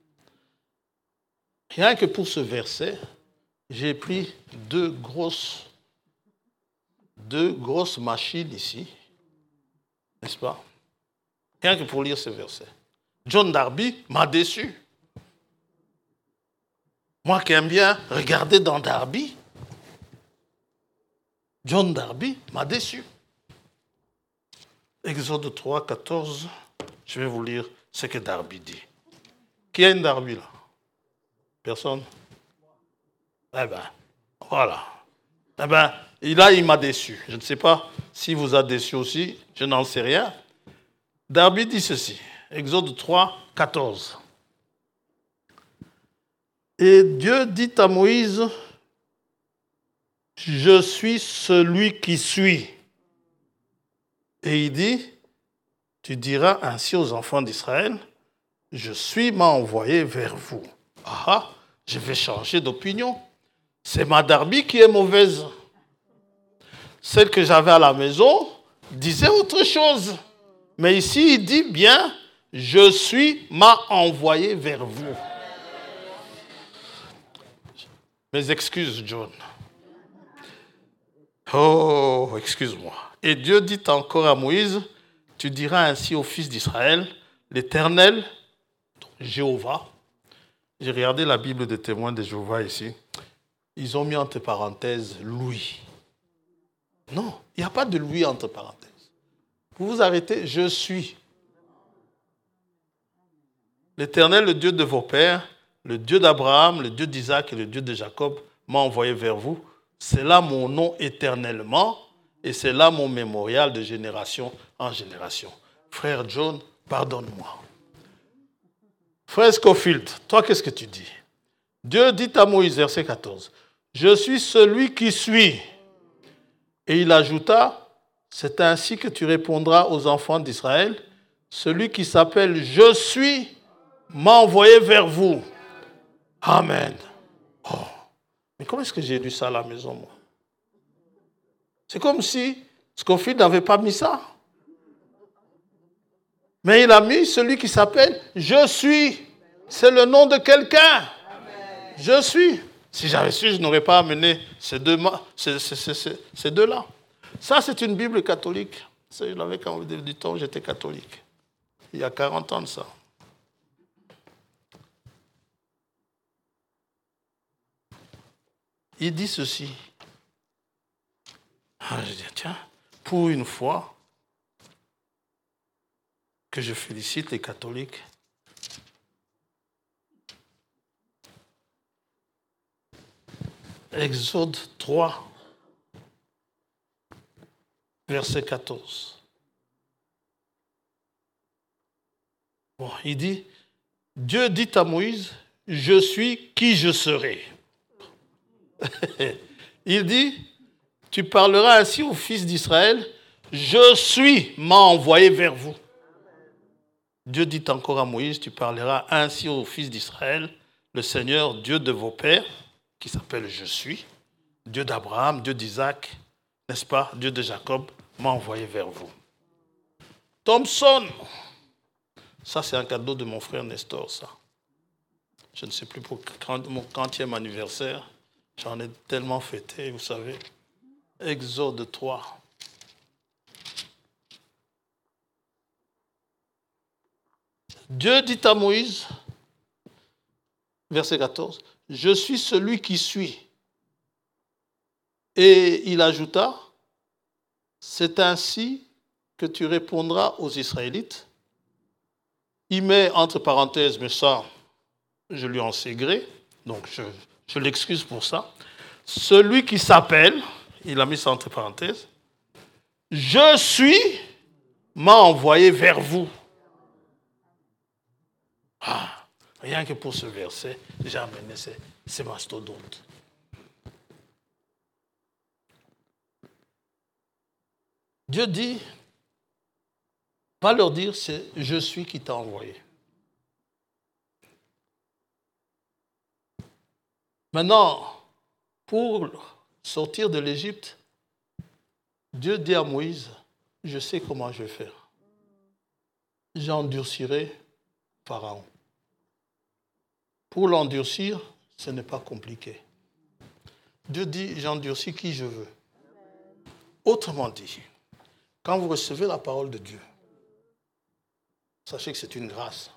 Rien que pour ce verset, j'ai pris deux grosses machines ici, n'est-ce pas? Rien que pour lire ce verset. John Darby m'a déçu. Moi qui aime bien regarder dans Darby, John Darby m'a déçu. Exode 3, 14, je vais vous lire ce que Darby dit. Qui a une Darby là? Personne? Eh bien, voilà. Eh bien, il m'a déçu. Je ne sais pas s'il vous a déçu aussi, je n'en sais rien. Darby dit ceci, Exode 3, 14. Et Dieu dit à Moïse, je suis celui qui suis. Et il dit, tu diras ainsi aux enfants d'Israël, je suis m'a envoyé vers vous. Ah, je vais changer d'opinion. C'est ma Darby qui est mauvaise. Celle que j'avais à la maison disait autre chose. Mais ici, il dit bien, je suis m'a envoyé vers vous. Mes excuses, John. Oh, excuse-moi. Et Dieu dit encore à Moïse, tu diras ainsi aux fils d'Israël, l'Éternel, Jéhovah. J'ai regardé la Bible des témoins de Jéhovah ici. Ils ont mis entre parenthèses Louis. Non, il n'y a pas de Louis entre parenthèses. Vous vous arrêtez, je suis. L'Éternel, le Dieu de vos pères, le Dieu d'Abraham, le Dieu d'Isaac et le Dieu de Jacob m'a envoyé vers vous. C'est là mon nom éternellement et c'est là mon mémorial de génération en génération. Frère John, pardonne-moi. Frère Scofield, toi, qu'est-ce que tu dis? Dieu dit à Moïse, verset 14, « Je suis celui qui suis. » Et il ajouta, « C'est ainsi que tu répondras aux enfants d'Israël. Celui qui s'appelle « Je suis » m'a envoyé vers vous. » Amen. Oh, mais comment est-ce que j'ai lu ça à la maison, moi? C'est comme si Scofield n'avait pas mis ça. Mais il a mis celui qui s'appelle « Je suis ». C'est le nom de quelqu'un. Amen. Je suis. Si j'avais su, je n'aurais pas amené ces deux-là. Ça, c'est une Bible catholique. Je l'avais quand du temps où j'étais catholique. Il y a 40 ans de ça. Il dit ceci. Je dis, tiens, pour une fois que je félicite les catholiques, Exode 3, verset 14. Bon, il dit, Dieu dit à Moïse, je suis qui je serai. Il dit, tu parleras ainsi aux fils d'Israël, je suis m'a envoyé vers vous. Dieu dit encore à Moïse, tu parleras ainsi aux fils d'Israël, le Seigneur, Dieu de vos pères, qui s'appelle Je suis, Dieu d'Abraham, Dieu d'Isaac, n'est-ce pas, Dieu de Jacob, m'a envoyé vers vous. Thompson, ça c'est un cadeau de mon frère Nestor, ça. Je ne sais plus pour mon 40e anniversaire, j'en ai tellement fêté, vous savez. Exode 3. Dieu dit à Moïse, verset 14, « Je suis celui qui suis. » Et il ajouta, « C'est ainsi que tu répondras aux Israélites. » Il met entre parenthèses, mais ça, je lui en sais gré, donc je l'excuse pour ça. « Celui qui s'appelle, il a mis ça entre parenthèses, « Je suis m'a envoyé vers vous. » Ah, rien que pour ce verset, j'ai amené ces mastodontes. Dieu dit, va leur dire, c'est je suis qui t'a envoyé. Maintenant, pour sortir de l'Égypte, Dieu dit à Moïse, je sais comment je vais faire. J'endurcirai Pharaon. Pour l'endurcir, ce n'est pas compliqué. Dieu dit, j'endurcis qui je veux. Autrement dit, quand vous recevez la parole de Dieu, sachez que c'est une grâce.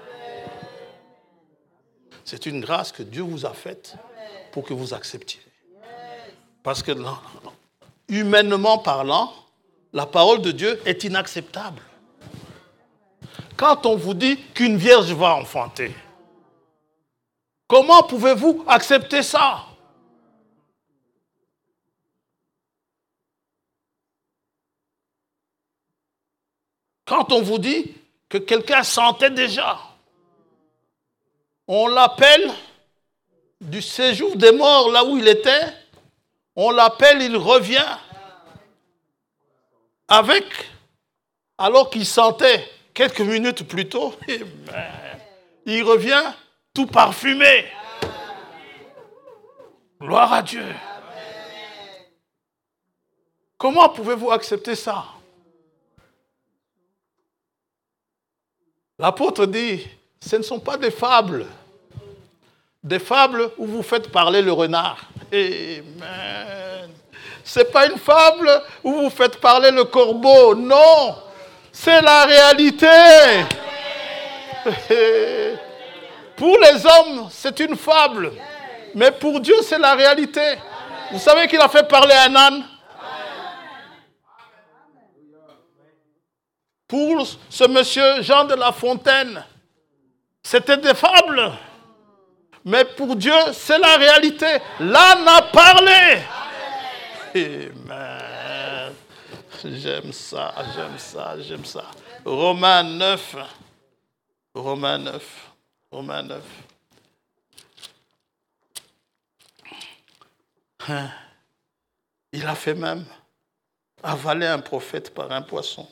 C'est une grâce que Dieu vous a faite pour que vous acceptiez. Parce que, humainement parlant, la parole de Dieu est inacceptable. Quand on vous dit qu'une vierge va enfanter, comment pouvez-vous accepter ça? Quand on vous dit que quelqu'un sentait déjà, on l'appelle du séjour des morts, là où il était, on l'appelle, il revient avec, alors qu'il sentait quelques minutes plus tôt, il revient tout parfumé. Gloire à Dieu. Comment pouvez-vous accepter ça? L'apôtre dit, ce ne sont pas des fables où vous faites parler le renard. Amen. Ce n'est pas une fable où vous faites parler le corbeau. Non, c'est la réalité. Pour les hommes, c'est une fable. Mais pour Dieu, c'est la réalité. Vous savez qu'il a fait parler un âne? Pour ce monsieur Jean de La Fontaine, c'était des fables. Mais pour Dieu, c'est la réalité. L'âne a parlé. Amen. J'aime ça, j'aime ça, j'aime ça. Romains 9. Romains 9. Romains 9. Il a fait même avaler un prophète par un poisson.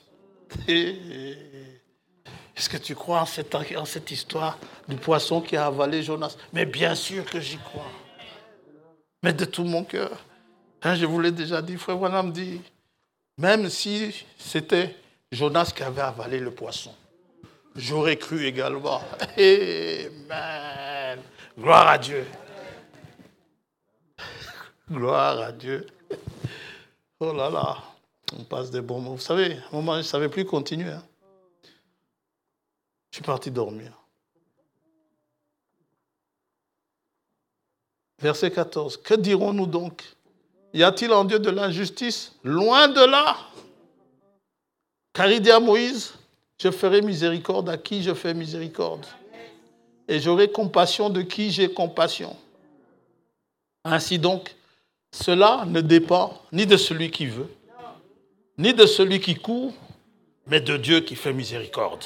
Est-ce que tu crois en cette histoire du poisson qui a avalé Jonas? Mais bien sûr que j'y crois. Mais de tout mon cœur. Je vous l'ai déjà dit, frère Branham dit, même si c'était Jonas qui avait avalé le poisson, j'aurais cru également. Amen. Gloire à Dieu. Gloire à Dieu. Oh là là. On passe des bons mots. Vous savez, à un moment, je ne savais plus continuer. Hein. Je suis parti dormir. Verset 14. Que dirons-nous donc? Y a-t-il en Dieu de l'injustice? Loin de là. Car il dit à Moïse, je ferai miséricorde à qui je fais miséricorde. Et j'aurai compassion de qui j'ai compassion. Ainsi donc, cela ne dépend ni de celui qui veut, ni de celui qui court, mais de Dieu qui fait miséricorde.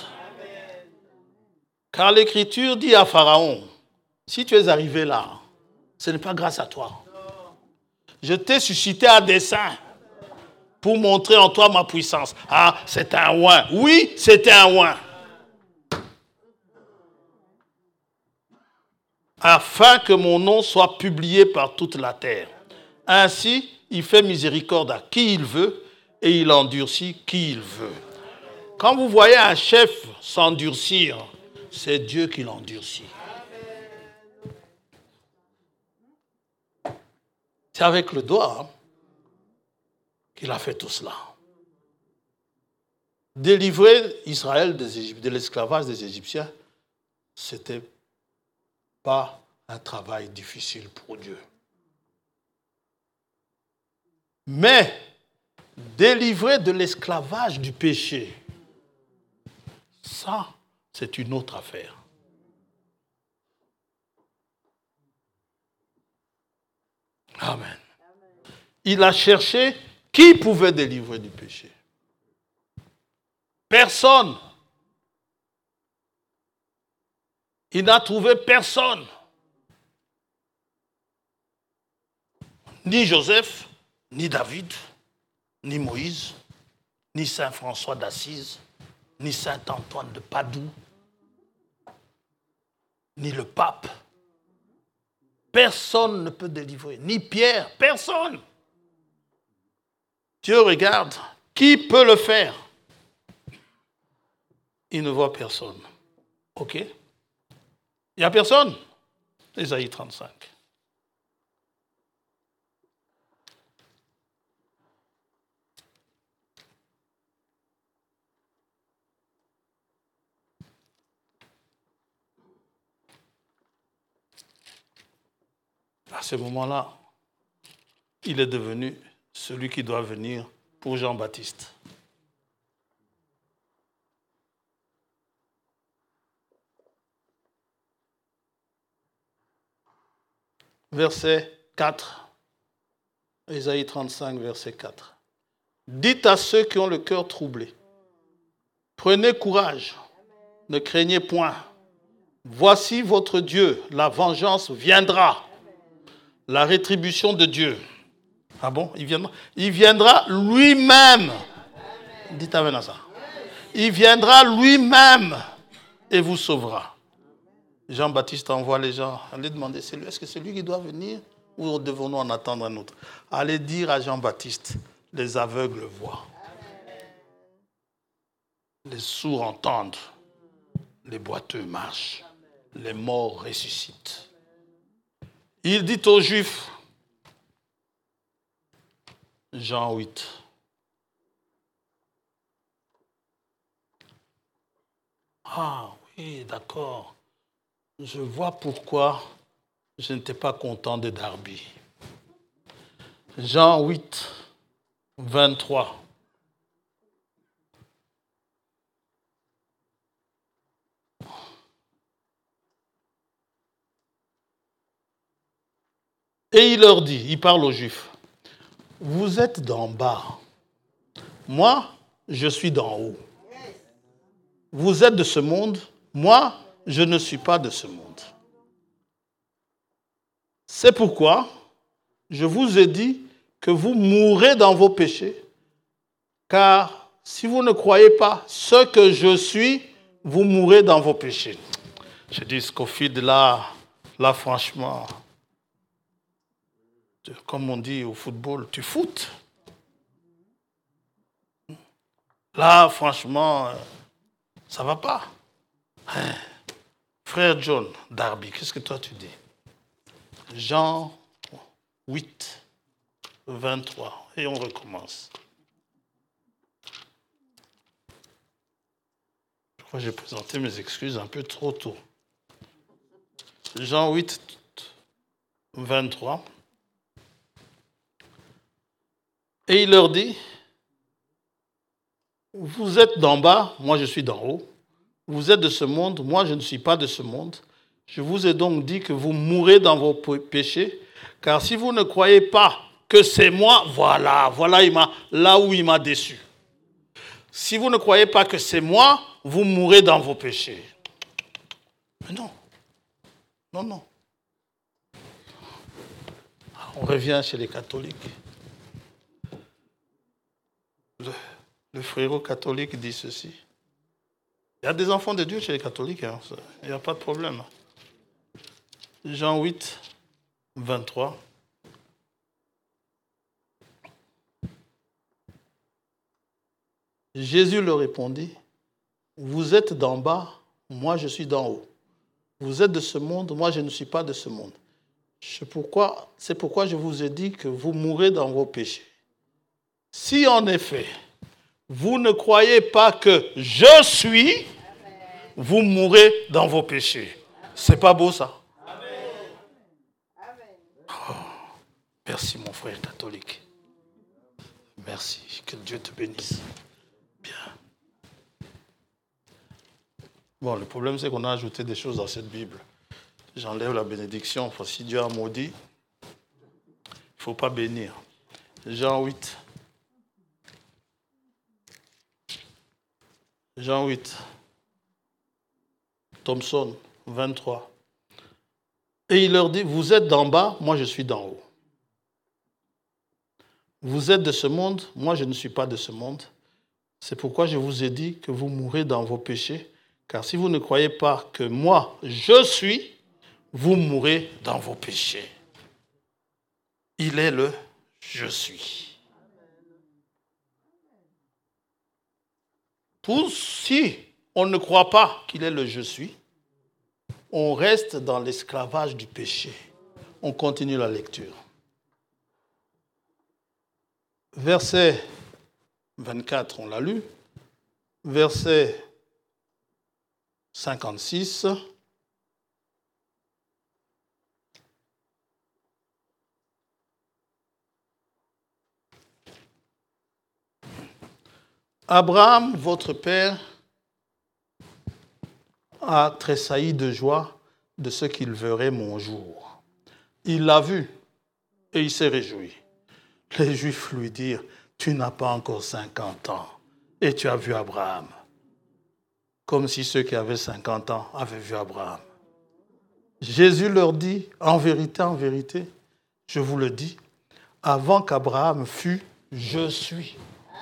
Car l'Écriture dit à Pharaon, si tu es arrivé là, ce n'est pas grâce à toi. Je t'ai suscité à dessein pour montrer en toi ma puissance. Ah, c'est un oint. Oui, c'était un oint. Afin que mon nom soit publié par toute la terre. Ainsi, il fait miséricorde à qui il veut et il endurcit qui il veut. Quand vous voyez un chef s'endurcir, c'est Dieu qui l'endurcit. C'est avec le doigt qu'il a fait tout cela. Délivrer Israël de l'esclavage des Égyptiens, ce n'était pas un travail difficile pour Dieu. Mais délivrer de l'esclavage du péché, ça, c'est une autre affaire. Amen. Il a cherché qui pouvait délivrer du péché. Personne. Il n'a trouvé personne. Ni Joseph, ni David, ni Moïse, ni Saint François d'Assise, ni Saint Antoine de Padoue, ni le pape. Personne ne peut délivrer, ni Pierre, personne. Dieu regarde, qui peut le faire? Il ne voit personne. OK? Il n'y a personne? Ésaïe 35. À ce moment-là, il est devenu celui qui doit venir pour Jean-Baptiste. Verset 4, Ésaïe 35, verset 4. Dites à ceux qui ont le cœur troublé, prenez courage, ne craignez point. Voici votre Dieu, la vengeance viendra, la rétribution de Dieu. Ah bon, il viendra? Il viendra lui-même. Dites amen à ça. Il viendra lui-même et vous sauvera. Jean-Baptiste envoie les gens. Allez demander, est-ce que c'est lui qui doit venir ou devons-nous en attendre un autre? Allez dire à Jean-Baptiste, les aveugles voient. Les sourds entendent. Les boiteux marchent. Les morts ressuscitent. Il dit aux Juifs, Jean 8. Ah oui, d'accord. Je vois pourquoi je n'étais pas content de Darby. Jean 8, 23. Et il leur dit, il parle aux Juifs, vous êtes d'en bas, moi je suis d'en haut. Vous êtes de ce monde, moi je ne suis pas de ce monde. C'est pourquoi je vous ai dit que vous mourrez dans vos péchés, car si vous ne croyez pas ce que je suis, vous mourrez dans vos péchés. Je dis, Scofield, là franchement, comme on dit au football, tu foutes. Là, franchement, ça ne va pas. Frère John Darby, qu'est-ce que toi tu dis? Jean 8, 23. Et on recommence. crois que j'ai présenté mes excuses un peu trop tôt. Jean 8, 23. Et il leur dit, vous êtes d'en bas, moi je suis d'en haut. Vous êtes de ce monde, moi je ne suis pas de ce monde. Je vous ai donc dit que vous mourrez dans vos péchés, car si vous ne croyez pas que c'est moi, voilà là où il m'a déçu. Si vous ne croyez pas que c'est moi, vous mourrez dans vos péchés. Mais non. Non. On revient chez les catholiques. Le frérot catholique dit ceci. Il y a des enfants de Dieu chez les catholiques, hein, il n'y a pas de problème. Jean 8, 23. Jésus leur répondit, vous êtes d'en bas, moi je suis d'en haut. Vous êtes de ce monde, moi je ne suis pas de ce monde. C'est pourquoi je vous ai dit que vous mourrez dans vos péchés. Si en effet, vous ne croyez pas que je suis, vous mourrez dans vos péchés. C'est pas beau ça? Oh, merci mon frère catholique. Merci, que Dieu te bénisse. Bien. Bon, le problème c'est qu'on a ajouté des choses dans cette Bible. J'enlève la bénédiction. Enfin, si Dieu a maudit, il ne faut pas bénir. Jean 8. Jean 8. Thomson, 23. Et il leur dit, vous êtes d'en bas, moi je suis d'en haut. Vous êtes de ce monde, moi je ne suis pas de ce monde. C'est pourquoi je vous ai dit que vous mourrez dans vos péchés, car si vous ne croyez pas que moi je suis, vous mourrez dans vos péchés. Il est le je suis. Si on ne croit pas qu'il est le je suis, on reste dans l'esclavage du péché. On continue la lecture. Verset 24, on l'a lu. Verset 56. Abraham, votre père, a tressailli de joie de ce qu'il verrait mon jour. Il l'a vu et il s'est réjoui. Les Juifs lui dirent, tu n'as pas encore 50 ans et tu as vu Abraham. Comme si ceux qui avaient 50 ans avaient vu Abraham. Jésus leur dit, en vérité, je vous le dis, avant qu'Abraham fût, je suis.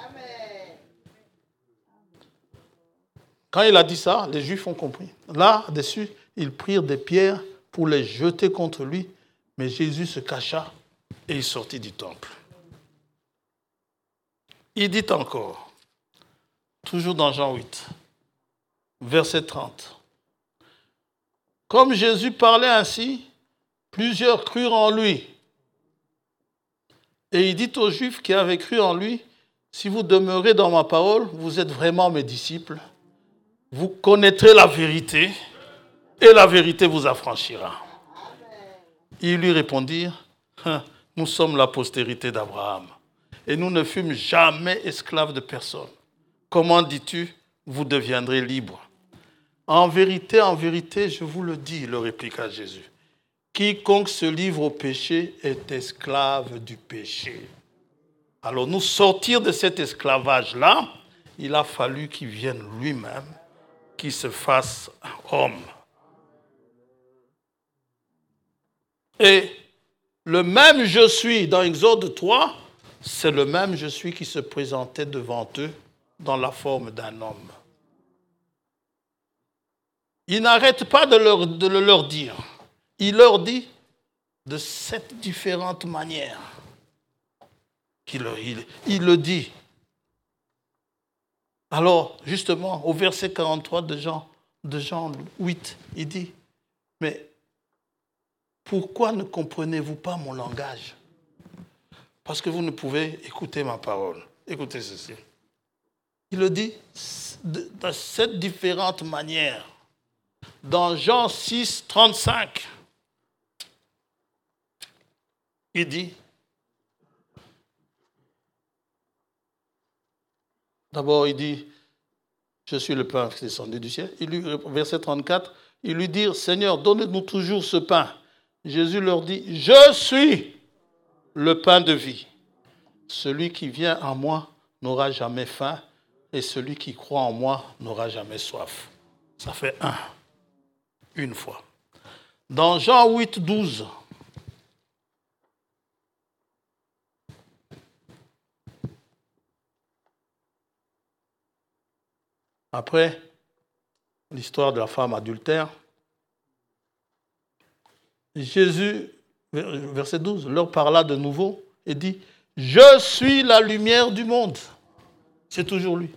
Quand il a dit ça, les Juifs ont compris. Là-dessus, ils prirent des pierres pour les jeter contre lui, mais Jésus se cacha et il sortit du temple. Il dit encore, toujours dans Jean 8, verset 30. Comme Jésus parlait ainsi, plusieurs crurent en lui. Et il dit aux Juifs qui avaient cru en lui, si vous demeurez dans ma parole, vous êtes vraiment mes disciples. Vous connaîtrez la vérité et la vérité vous affranchira. Ils lui répondirent, nous sommes la postérité d'Abraham et nous ne fûmes jamais esclaves de personne. Comment dis-tu, vous deviendrez libres? En vérité, je vous le dis, leur répliqua Jésus. Quiconque se livre au péché est esclave du péché. Alors nous sortir de cet esclavage-là, il a fallu qu'il vienne lui-même, qu'il se fasse homme. Et le même je suis dans Exode 3, c'est le même je suis qui se présentait devant eux dans la forme d'un homme. Il n'arrête pas de le leur dire. Il leur dit de 7 différentes manières. Il le dit. Alors, justement, au verset 43 de Jean 8, il dit, mais pourquoi ne comprenez-vous pas mon langage? Parce que vous ne pouvez écouter ma parole. Écoutez ceci. Il le dit de cette différente manière. Dans Jean 6, 35, il dit, d'abord il dit, je suis le pain qui est descendu du ciel. Verset 34, ils lui dirent, Seigneur, donne-nous toujours ce pain. Jésus leur dit, je suis le pain de vie. Celui qui vient à moi n'aura jamais faim et celui qui croit en moi n'aura jamais soif. Ça fait une fois. Dans Jean 8, 12, après l'histoire de la femme adultère, Jésus, verset 12, leur parla de nouveau et dit, « Je suis la lumière du monde. » C'est toujours lui.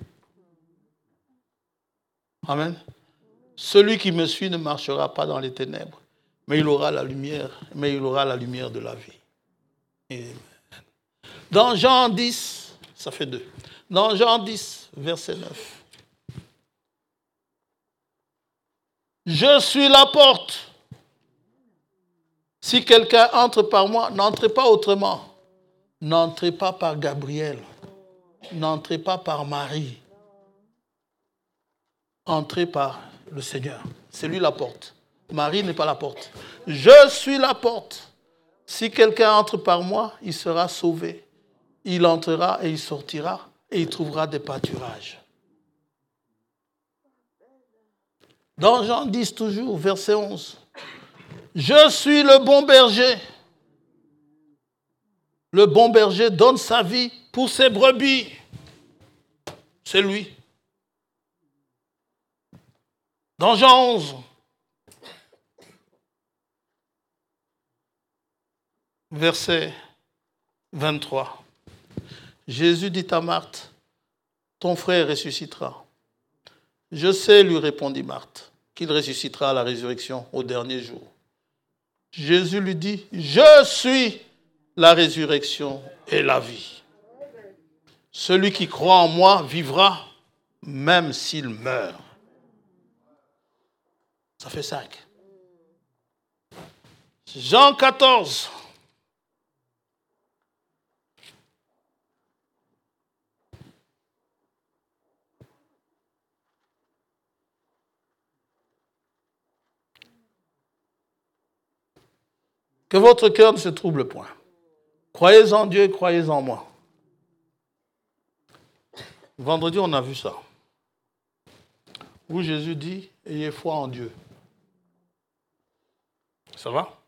Amen. Celui qui me suit ne marchera pas dans les ténèbres, mais il aura la lumière de la vie. Amen. Dans Jean 10, ça fait 2. Dans Jean 10, verset 9. Je suis la porte. Si quelqu'un entre par moi, n'entrez pas autrement. N'entrez pas par Gabriel. N'entrez pas par Marie. Entrez par le Seigneur. C'est lui la porte. Marie n'est pas la porte. Je suis la porte. Si quelqu'un entre par moi, il sera sauvé. Il entrera et il sortira et il trouvera des pâturages. Dans Jean 10 toujours, verset 11. Je suis le bon berger. Le bon berger donne sa vie pour ses brebis. C'est lui. Dans Jean 11, verset 23, Jésus dit à Marthe, ton frère ressuscitera. Je sais, lui répondit Marthe, qu'il ressuscitera à la résurrection au dernier jour. Jésus lui dit, je suis la résurrection et la vie. Celui qui croit en moi vivra, même s'il meurt. Ça fait 5. Jean 14. Que votre cœur ne se trouble point. Croyez en Dieu et croyez en moi. Vendredi, on a vu ça. Où Jésus dit, ayez foi en Dieu. Ça va?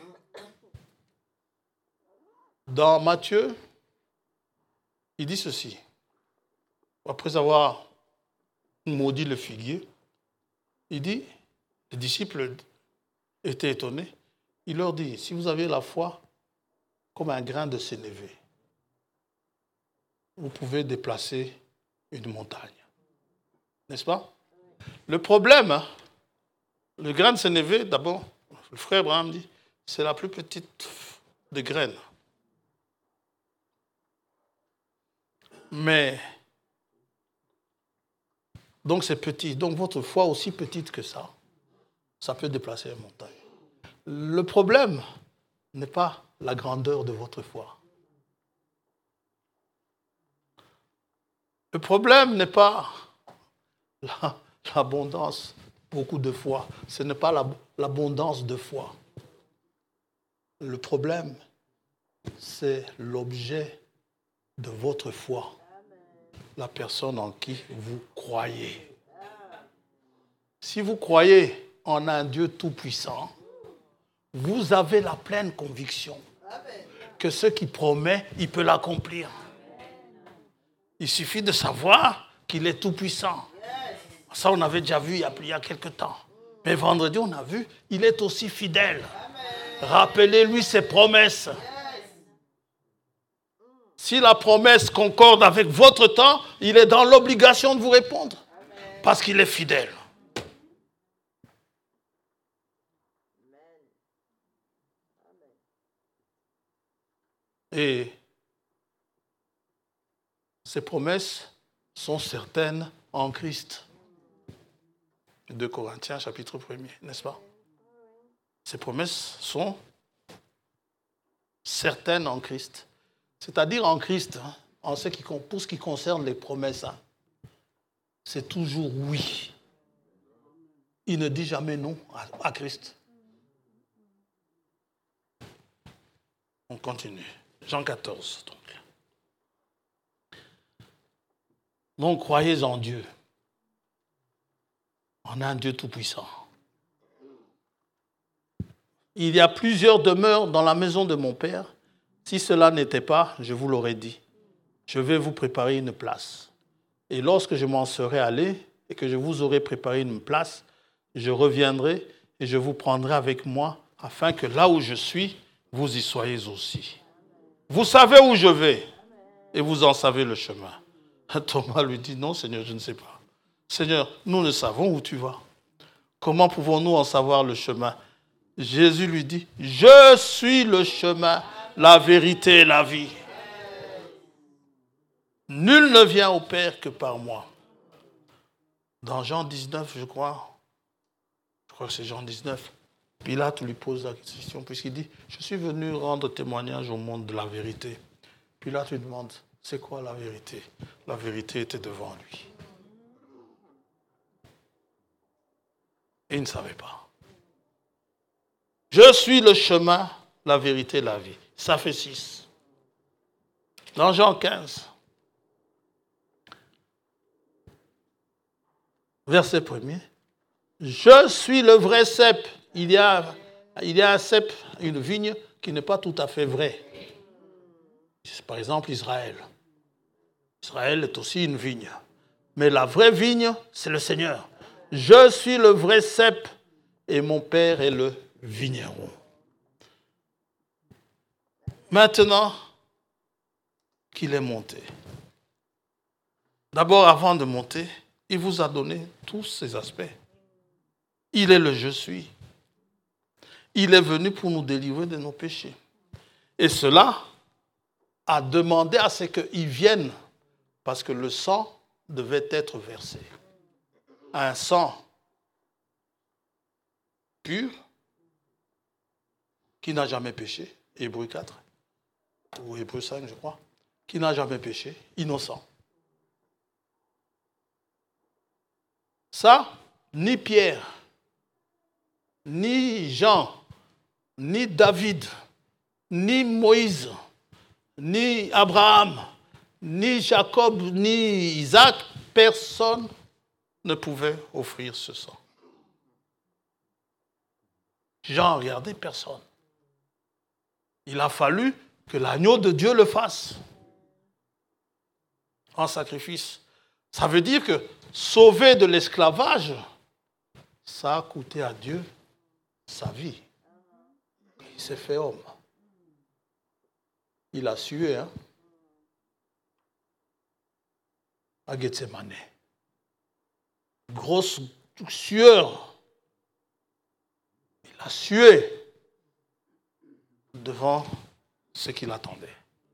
Dans Matthieu, il dit ceci. Après avoir maudit le figuier, il dit, les disciples étaient étonnés. Il leur dit, si vous avez la foi comme un grain de sénévé, vous pouvez déplacer une montagne. N'est-ce pas? Le problème, le grain de sénévé, d'abord, le frère Abraham dit, c'est la plus petite des graines. Mais, donc c'est petit. Donc votre foi, aussi petite que ça peut déplacer une montagne. Le problème n'est pas la grandeur de votre foi. Le problème n'est pas l'abondance, beaucoup de foi. Ce n'est pas l'abondance de foi. Le problème, c'est l'objet de votre foi. La personne en qui vous croyez. Si vous croyez en un Dieu tout-puissant, vous avez la pleine conviction que ce qu'il promet, il peut l'accomplir. Il suffit de savoir qu'il est tout-puissant. Ça, on avait déjà vu il y a quelque temps. Mais vendredi, on a vu, il est aussi fidèle. Rappelez-lui ses promesses. Si la promesse concorde avec votre temps, il est dans l'obligation de vous répondre. Parce qu'il est fidèle. Et ces promesses sont certaines en Christ. 2 Corinthiens, chapitre 1er, n'est-ce pas? Ces promesses sont certaines en Christ. C'est-à-dire en Christ, pour ce qui concerne les promesses, c'est toujours oui. Il ne dit jamais non à Christ. On continue. Jean 14. Donc, croyez en Dieu. On a un Dieu tout-puissant. Il y a plusieurs demeures dans la maison de mon Père. Si cela n'était pas, je vous l'aurais dit. Je vais vous préparer une place. Et lorsque je m'en serai allé et que je vous aurai préparé une place, je reviendrai et je vous prendrai avec moi afin que là où je suis, vous y soyez aussi. Vous savez où je vais et vous en savez le chemin. Thomas lui dit, non Seigneur, je ne sais pas. Seigneur, nous ne savons où tu vas. Comment pouvons-nous en savoir le chemin? Jésus lui dit, je suis le chemin, la vérité et la vie. Nul ne vient au Père que par moi. Dans Jean 19, je crois que c'est Jean 19, Pilate lui pose la question, puisqu'il dit, je suis venu rendre témoignage au monde de la vérité. Pilate lui demande, c'est quoi la vérité? La vérité était devant lui. Et il ne savait pas. Je suis le chemin, la vérité et la vie. Ça fait 6. Dans Jean 15, verset 1er, je suis le vrai cep. Il y a un cep, une vigne qui n'est pas tout à fait vraie. C'est par exemple Israël. Israël est aussi une vigne. Mais la vraie vigne, c'est le Seigneur. Je suis le vrai cep et mon Père est le vigneron. Maintenant qu'il est monté, d'abord avant de monter, il vous a donné tous ces aspects. Il est le je suis. Il est venu pour nous délivrer de nos péchés. Et cela a demandé à ce qu'il vienne, parce que le sang devait être versé. Un sang pur, qui n'a jamais péché, Hébreux 4, ou Hébreux 5, je crois, qui n'a jamais péché, innocent. Ça, ni Pierre, ni Jean, ni David, ni Moïse, ni Abraham, ni Jacob, ni Isaac, personne ne pouvait offrir ce sang. Jean, regardez, personne. Il a fallu que l'agneau de Dieu le fasse en sacrifice. Ça veut dire que sauver de l'esclavage, ça a coûté à Dieu sa vie. Il s'est fait homme. Il a sué, à Gethsemane. Grosse sueur. Il a sué devant ce qu'il attendait.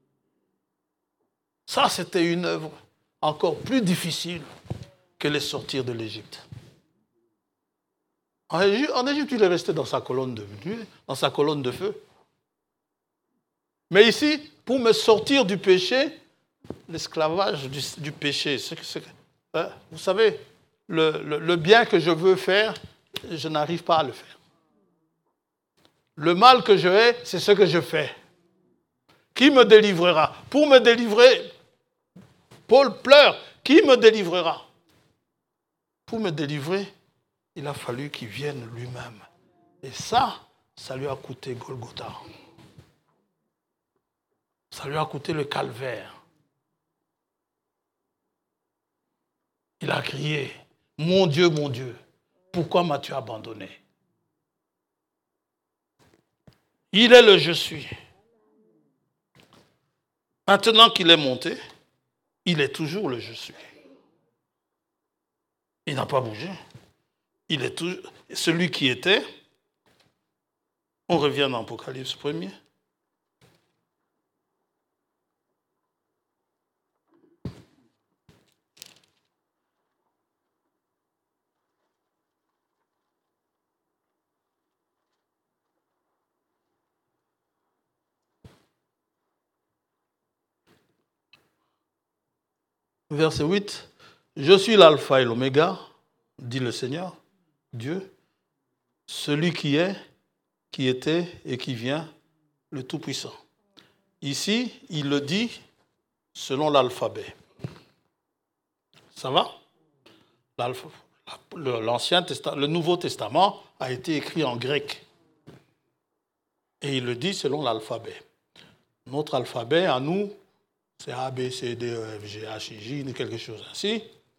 Ça, c'était une œuvre encore plus difficile que les sortir de l'Égypte. En Égypte, il est resté dans sa colonne de feu. Mais ici, pour me sortir du péché, l'esclavage du péché, vous savez, le bien que je veux faire, je n'arrive pas à le faire. Le mal que je hais, c'est ce que je fais. Qui me délivrera? Pour me délivrer, Paul pleure. Qui me délivrera? Pour me délivrer, il a fallu qu'il vienne lui-même. Et ça lui a coûté Golgotha. Ça lui a coûté le calvaire. Il a crié, mon Dieu, pourquoi m'as-tu abandonné? Il est le je suis. Maintenant qu'il est monté, il est toujours le je suis. Il n'a pas bougé. Il est toujours celui qui était. On revient dans Apocalypse 1er. Verset 8. Je suis l'alpha et l'oméga, dit le Seigneur, Dieu, celui qui est, qui était et qui vient, le Tout-Puissant. Ici, il le dit selon l'alphabet. Ça va? Le Nouveau Testament a été écrit en grec. Et il le dit selon l'alphabet. Notre alphabet, à nous, c'est A, B, C, D, E, F, G, H, I, J, quelque chose ainsi.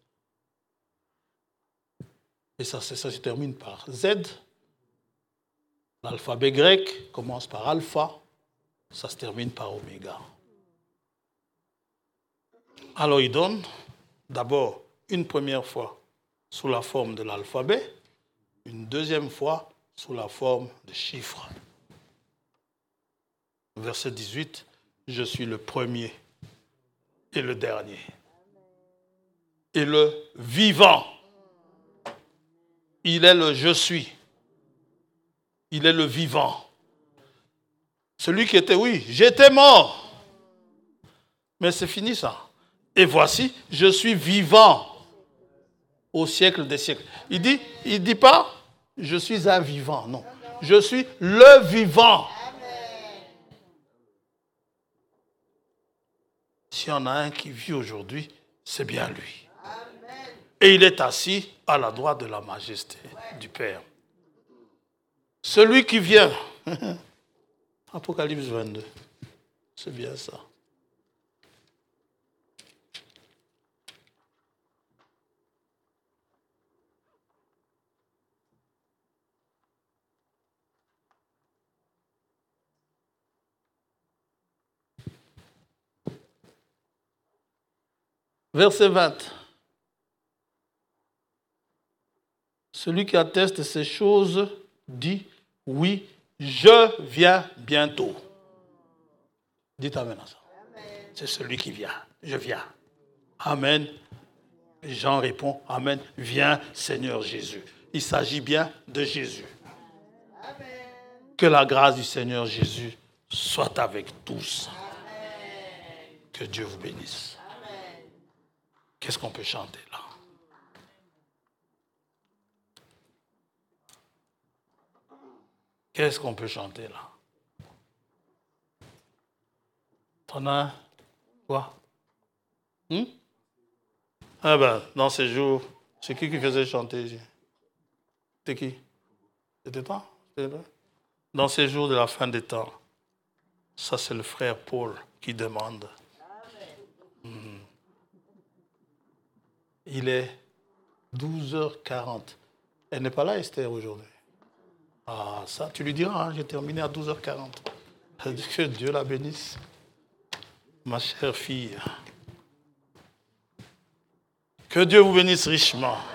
Et ça se termine par Z. L'alphabet grec commence par alpha, ça se termine par oméga. Alors il donne d'abord une première fois sous la forme de l'alphabet, une deuxième fois sous la forme de chiffres. Verset 18, je suis le premier et le dernier. Et le vivant. Il est le je suis. Il est le vivant. Celui qui était, oui, j'étais mort. Mais c'est fini ça. Et voici, je suis vivant au siècle des siècles. Il dit pas, je suis un vivant. Non, je suis le vivant. S'il y en a un qui vit aujourd'hui, c'est bien lui. Et il est assis à la droite de la majesté du Père. Celui qui vient, Apocalypse 22, c'est bien ça. Verset 20. Celui qui atteste ces choses dit, oui, je viens bientôt. Dites amen à ça. Amen. C'est celui qui vient. Je viens. Amen. Jean répond, amen. Viens, Seigneur Jésus. Il s'agit bien de Jésus. Amen. Que la grâce du Seigneur Jésus soit avec tous. Amen. Que Dieu vous bénisse. Amen. Qu'est-ce qu'on peut chanter là? Qu'est-ce qu'on peut chanter là? T'en as quoi? Ah ben, dans ces jours, c'est qui faisait chanter ici? C'était qui? C'était toi? Dans ces jours de la fin des temps, ça c'est le frère Paul qui demande. Il est 12h40. Elle n'est pas là, Esther, aujourd'hui. Ah, ça, tu lui diras, j'ai terminé à 12h40. Que Dieu la bénisse. Ma chère fille. Que Dieu vous bénisse richement.